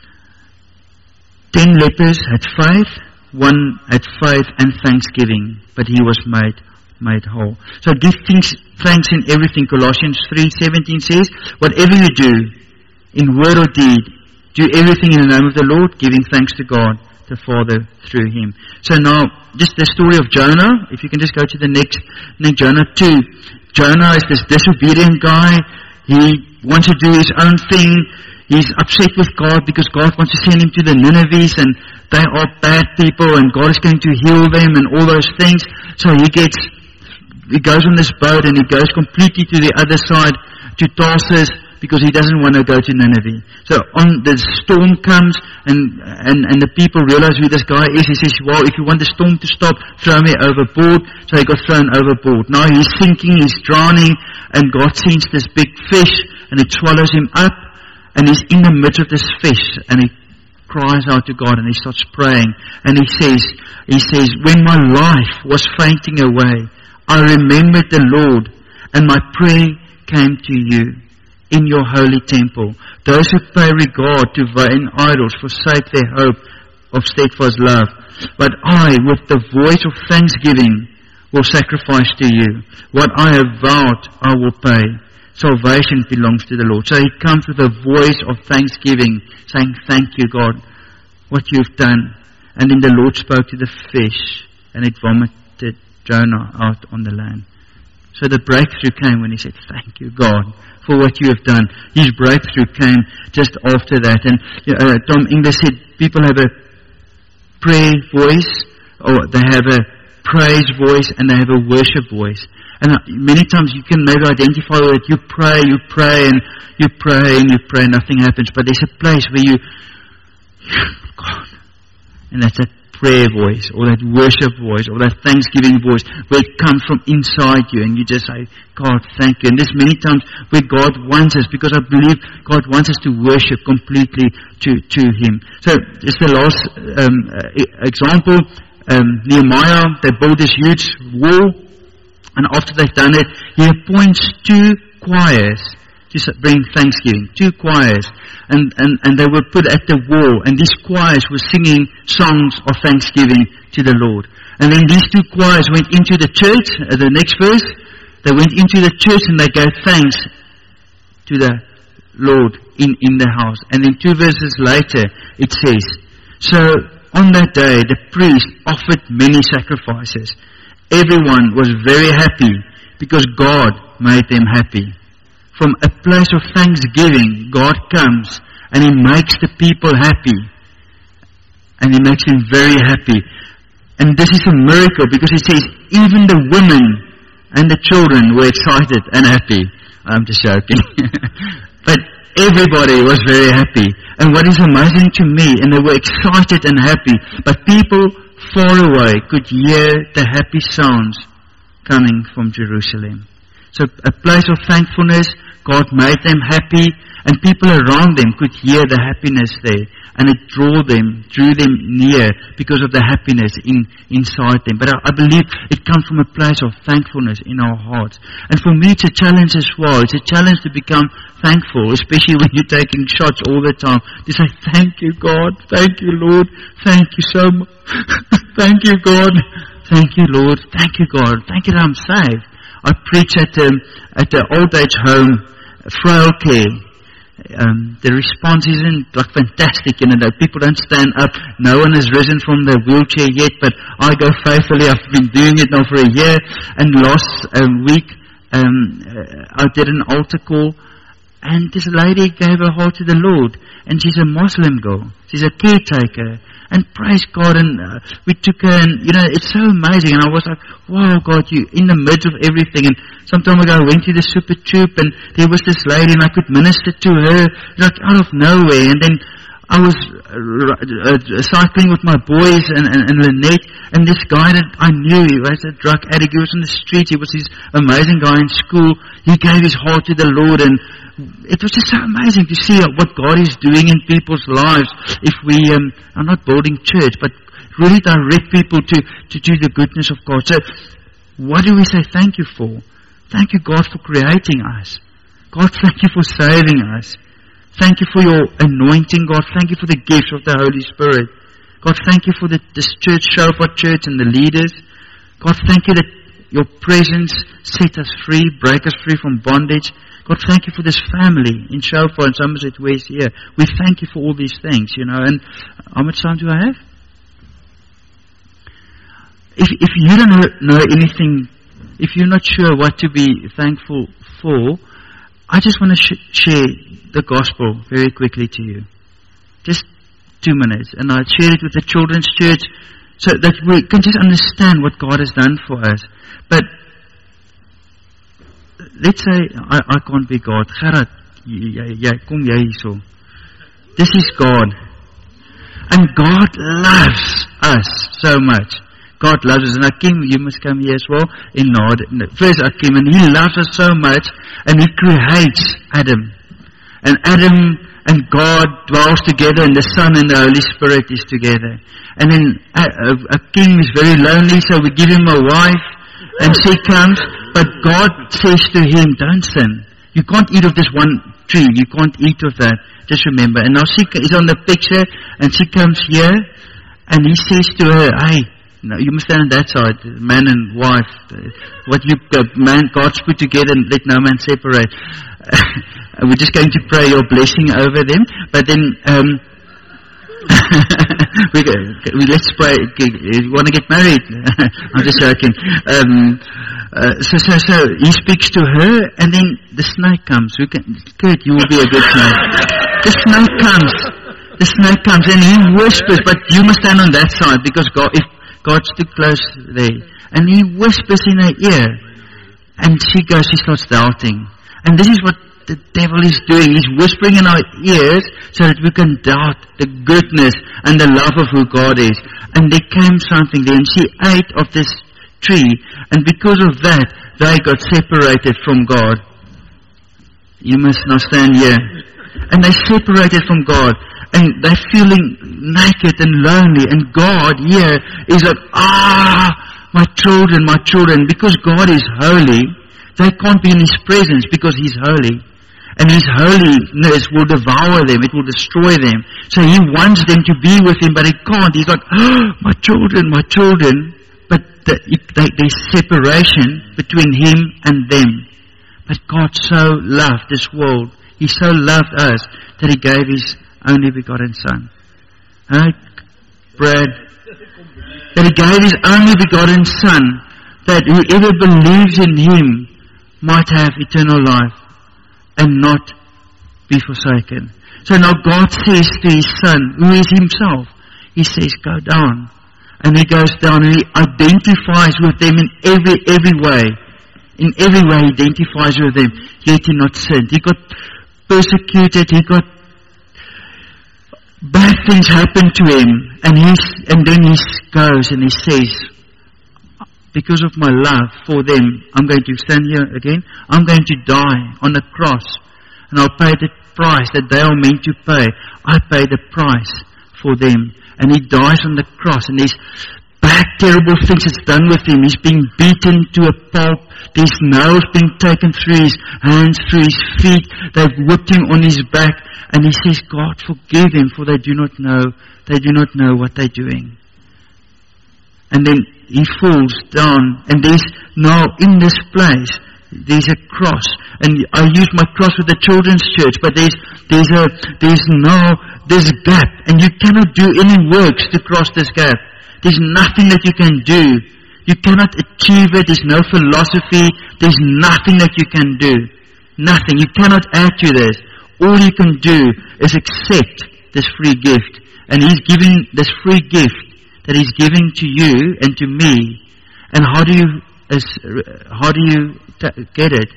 ten lepers had faith. One had faith and thanksgiving. But he was made made whole. So give things, thanks in everything. Colossians three seventeen says, whatever you do, in word or deed, do everything in the name of the Lord, giving thanks to God the Father through him. So now, just the story of Jonah. If you can just go to the next, next Jonah two. Jonah is this disobedient guy. He wants to do his own thing. He's upset with God because God wants to send him to the Ninevites and they are bad people and God is going to heal them and all those things. So he gets, he goes on this boat and he goes completely to the other side, to Tarsus, because he doesn't want to go to Nineveh. So on the storm comes and, and, and the people realize who this guy is. He says, well, if you want the storm to stop, throw me overboard. So he got thrown overboard. Now he's sinking, he's drowning, and God sends this big fish and it swallows him up, and he's in the midst of this fish, and he cries out to God and he starts praying, and he says, he says, when my life was fainting away, I remembered the Lord, and my prayer came to you in your holy temple. Those who pay regard to vain idols forsake their hope of steadfast love. But I, with the voice of thanksgiving, will sacrifice to you. What I have vowed, I will pay. Salvation belongs to the Lord. So he comes with a voice of thanksgiving, saying, thank you, God, what you've done. And then the Lord spoke to the fish, and it vomited Jonah out on the land. So the breakthrough came when he said, thank you, God, for what you have done. His breakthrough came just after that. And uh, Tom English said, people have a prayer voice, or they have a praise voice, and they have a worship voice. And many times you can maybe identify with it. You pray, you pray, and you pray, and you pray, and nothing happens. But there's a place where you, God, and that's that prayer voice, or that worship voice, or that thanksgiving voice, where it comes from inside you, and you just say, God, thank you. And there's many times where God wants us, because I believe God wants us to worship completely to, to Him. So, it's the last um, example. Um, Nehemiah, they built this huge wall. And after they've done it, he appoints two choirs to bring thanksgiving. Two choirs. And, and, and they were put at the wall. And these choirs were singing songs of thanksgiving to the Lord. And then these two choirs went into the church. Uh, the next verse. They went into the church and they gave thanks to the Lord in, in the house. And then two verses later, it says, so on that day, the priest offered many sacrifices. Everyone was very happy because God made them happy. From a place of thanksgiving, God comes and He makes the people happy. And He makes them very happy. And this is a miracle because it says even the women and the children were excited and happy. I'm just joking. But everybody was very happy. And what is amazing to me, and they were excited and happy, but people far away could hear the happy sounds coming from Jerusalem. So a place of thankfulness, God made them happy, and people around them could hear the happiness there, and it drew them, drew them near because of the happiness in, inside them. But I, I believe it comes from a place of thankfulness in our hearts. And for me it's a challenge as well. It's a challenge to become thankful, especially when you're taking shots all the time. To say, thank you God, thank you Lord, thank you so much, thank you God, thank you Lord, thank you God, thank you that I'm saved. I preach at um, at the old age home, frail care. Um, the response isn't like fantastic, you know, that people don't stand up. No one has risen from their wheelchair yet, but I go faithfully. I've been doing it now for a year. And last um, week, um, uh, I did an altar call, and this lady gave her heart to the Lord, and she's a Muslim girl. She's a caretaker. And praise God, and uh, we took her, and you know, it's so amazing. And I was like, wow, God, you in the midst of everything. And some time ago, I went to the Super Troop, and there was this lady, and I could minister to her, like out of nowhere. And then I was uh, uh, cycling with my boys and, and, and Lynette, and this guy that I knew, he was a drug addict, he was on the street, he was this amazing guy in school. He gave his heart to the Lord, and it was just so amazing to see what God is doing in people's lives if we um, are not building church, but really direct people to, to do the goodness of God. So, what do we say thank you for? Thank you, God, for creating us. God, thank you for saving us. Thank you for your anointing, God. Thank you for the gifts of the Holy Spirit. God, thank you for the, this church, Shofar Church, and the leaders. God, thank you that your presence set us free, break us free from bondage. God, thank you for this family in Shofar and Somerset West here. We thank you for all these things, you know. And how much time do I have? If if you don't know, know anything, if you're not sure what to be thankful for, I just want to sh- share the gospel very quickly to you. Just two minutes. And I'll share it with the children's church so that we can just understand what God has done for us. But let's say I, I can't be God. Gerard, jy, jy, kom jy hierso. This is God. And God loves us so much. God loves us. And Akim, you must come here as well. In Nod. First Akim, and he loves us so much, and he creates Adam. And Adam and God dwells together, and the Son and the Holy Spirit is together. And then Akim is very lonely, so we give him a wife, and she comes, but God says to him, don't sin. You can't eat of this one tree. You can't eat of that. Just remember. And now she is on the picture, and she comes here, and he says to her, hey, no, you must stand on that side, man and wife. What you, uh, man, God's put together, and let no man separate. We're just going to pray your blessing over them. But then, um, we, we let's pray. You want to get married? I'm just joking. Um, uh, so, so, so he speaks to her, and then the snake comes. We can, Kurt, you will be a good snake. The snake comes. The snake comes, and he whispers. But you must stand on that side, because God, if God's too close there. And he whispers in her ear. And she goes, she starts doubting. And this is what the devil is doing. He's whispering in our ears so that we can doubt the goodness and the love of who God is. And there came something there. And she ate of this tree. And because of that, they got separated from God. You must now stand here. And they separated from God. And they're feeling naked and lonely. And God here is like, ah, my children, my children. Because God is holy, they can't be in His presence because He's holy. And His holiness will devour them. It will destroy them. So He wants them to be with Him, but He can't. He's like, ah, my children, my children. But the, it, they, there's separation between Him and them. But God so loved this world. He so loved us that He gave His only begotten Son. Right, Brad? That He gave His only begotten Son, that whoever believes in Him might have eternal life and not be forsaken. So now God says to His Son, who is Himself, He says, go down. And He goes down and He identifies with them in every every way. In every way He identifies with them, yet He not sinned. He got persecuted, He got bad things happen to him, and he's, and then he goes and he says, because of my love for them, I'm going to stand here again, I'm going to die on the cross, and I'll pay the price that they are meant to pay. I pay the price for them. And he dies on the cross, and there's bad, terrible things that's done with him. He's being beaten to a pulp. There's nails being taken through his hands, through his feet. They've whipped him on his back. And he says, God, forgive them, for they do not know, they do not know what they're doing. And then he falls down, and there's now in this place, there's a cross. And I use my cross with the children's church, but there's, there's a, there's now this gap, and you cannot do any works to cross this gap. There's nothing that you can do. You cannot achieve it. There's no philosophy. There's nothing that you can do. Nothing. You cannot add to this. All you can do is accept this free gift. And He's giving this free gift that He's giving to you and to me. And how do you, as, how do you t- get it?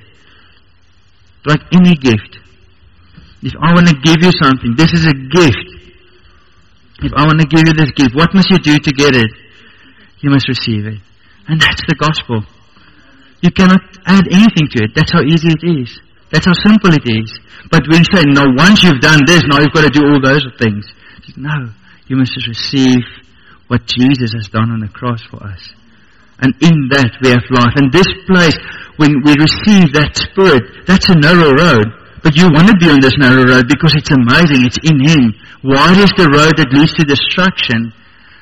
Like any gift. If I want to give you something, this is a gift. If I want to give you this gift, what must you do to get it? You must receive it. And that's the gospel. You cannot add anything to it. That's how easy it is. That's how simple it is. But when you say, no, once you've done this, now you've got to do all those things. No, you must just receive what Jesus has done on the cross for us. And in that we have life. And this place, when we receive that Spirit, that's a narrow road. But you want to be on this narrow road because it's amazing. It's in Him. Wide is the road that leads to destruction,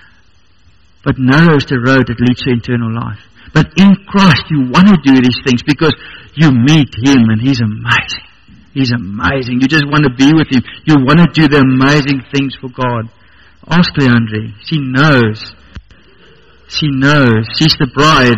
but narrow is the road that leads to eternal life. But in Christ, you want to do these things because you meet Him and He's amazing. He's amazing. You just want to be with Him. You want to do the amazing things for God. Ask Leandre. She knows. She knows. She's the bride.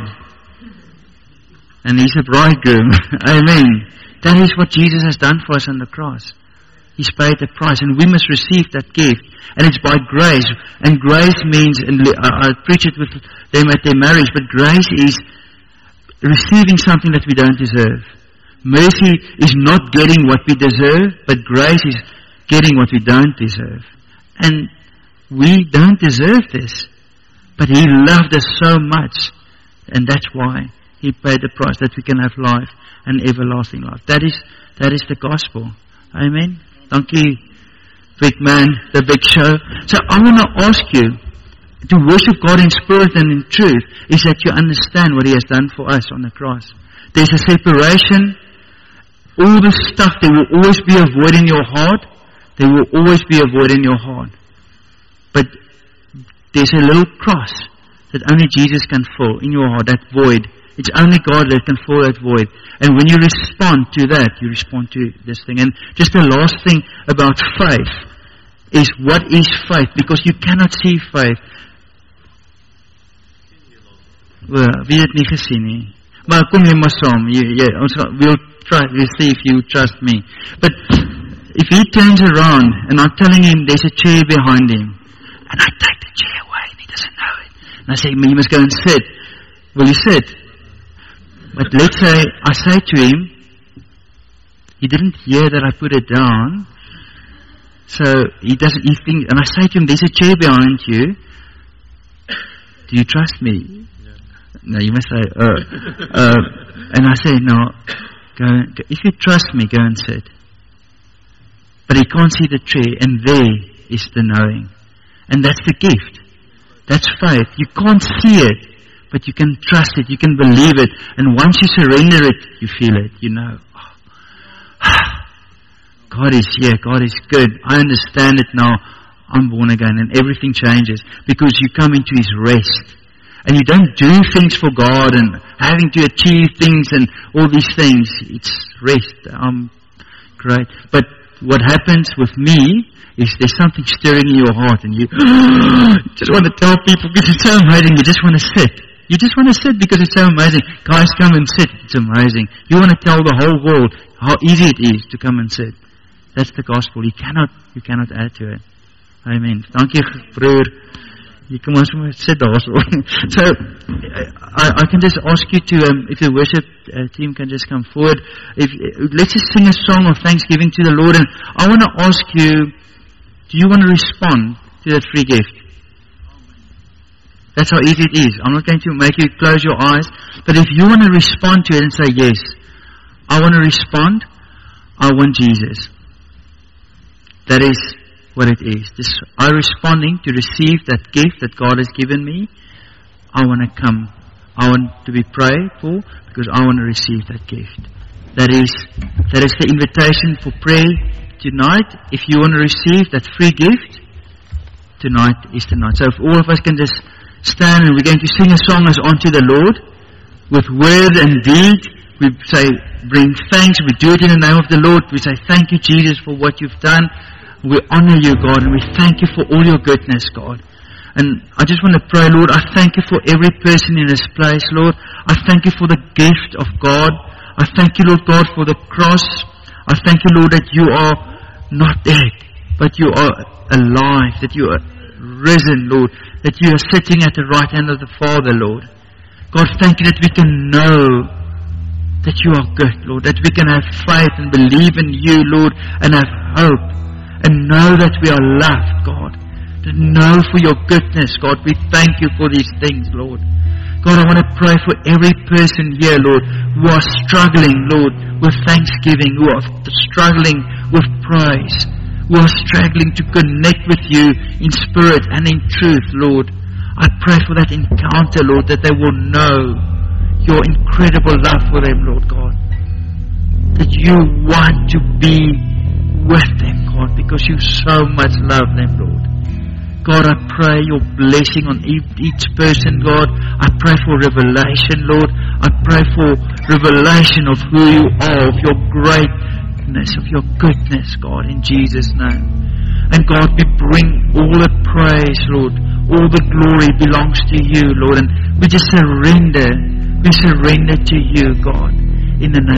And He's the bridegroom. Amen. That is what Jesus has done for us on the cross. He's paid the price, and we must receive that gift. And it's by grace. And grace means, and I preach it with them at their marriage, but grace is receiving something that we don't deserve. Mercy is not getting what we deserve, but grace is getting what we don't deserve. And we don't deserve this. But He loved us so much. And that's why He paid the price, that we can have life and everlasting life. That is that is the gospel. Amen. Dankie, big man, the big show. So I want to ask you, to worship God in spirit and in truth is that you understand what He has done for us on the cross. There's a separation. All the stuff, there will always be a void in your heart. There will always be a void in your heart. But there's a little cross that only Jesus can fill in your heart, that void. It's only God that can fill that void. And when you respond to that, you respond to this thing. And just the last thing about faith is, what is faith? Because you cannot see faith. Well, wie het nie gesien nie. Maar kom jy maar saam. Jy, jy, ons we'll try, we'll see if you trust me. But if he turns around and I'm telling him there's a chair behind him, and I take the chair away and he doesn't know it, and I say, you must go and sit. Will he sit? But let's say I say to him, he didn't hear that I put it down, so he doesn't. He think, and I say to him, there's a chair behind you. Do you trust me? No, you must say, uh, uh, and I say, no, go, go, if you trust me, go and sit. But he can't see the tree, and there is the knowing. And that's the gift. That's faith. You can't see it, but you can trust it, you can believe it, and once you surrender it, you feel it, you know. God is here, God is good. I understand it now. I'm born again, and everything changes, because you come into His rest. And you don't do things for God and having to achieve things and all these things. It's rest. I'm great. But what happens with me is there's something stirring in your heart and you just want to tell people because it's so amazing. You just want to sit. You just want to sit because it's so amazing. Guys, come and sit. It's amazing. You want to tell the whole world how easy it is to come and sit. That's the gospel. You cannot, you cannot add to it. Amen. Thank you, broer. You can also sit there. So, I, I can just ask you to, um, if the worship uh, team can just come forward. If, let's just sing a song of thanksgiving to the Lord. And I want to ask you, do you want to respond to that free gift? That's how easy it is. I'm not going to make you close your eyes. But if you want to respond to it and say, yes, I want to respond, I want Jesus. That is what it is. This, I'm responding to receive that gift that God has given me. I want to come. I want to be prayed for because I want to receive that gift. That is, that is the invitation for prayer tonight. If you want to receive that free gift, tonight is the night. So if all of us can just stand and we're going to sing a song as unto the Lord with word and deed. We say, bring thanks. We do it in the name of the Lord. We say, thank you, Jesus, for what you've done. We honor you, God, and we thank you for all your goodness, God. And I just want to pray, Lord, I thank you for every person in this place, Lord. I thank you for the gift of God. I thank you, Lord God, for the cross. I thank you, Lord, that you are not dead, but you are alive, that you are risen, Lord, that you are sitting at the right hand of the Father, Lord. God, thank you that we can know that you are good, Lord, that we can have faith and believe in you, Lord, and have hope. And know that we are loved, God. To know for your goodness, God. We thank you for these things, Lord. God, I want to pray for every person here, Lord, who are struggling, Lord, with thanksgiving, who are struggling with praise, who are struggling to connect with you in spirit and in truth, Lord. I pray for that encounter, Lord, that they will know your incredible love for them, Lord God. That you want to be with them, God, because you so much love them, Lord. God, I pray your blessing on each person, God. I pray for revelation, Lord. I pray for revelation of who you are, of your greatness, of your goodness, God, in Jesus' name. And God, we bring all the praise, Lord. All the glory belongs to you, Lord. And we just surrender. We surrender to you, God, in the name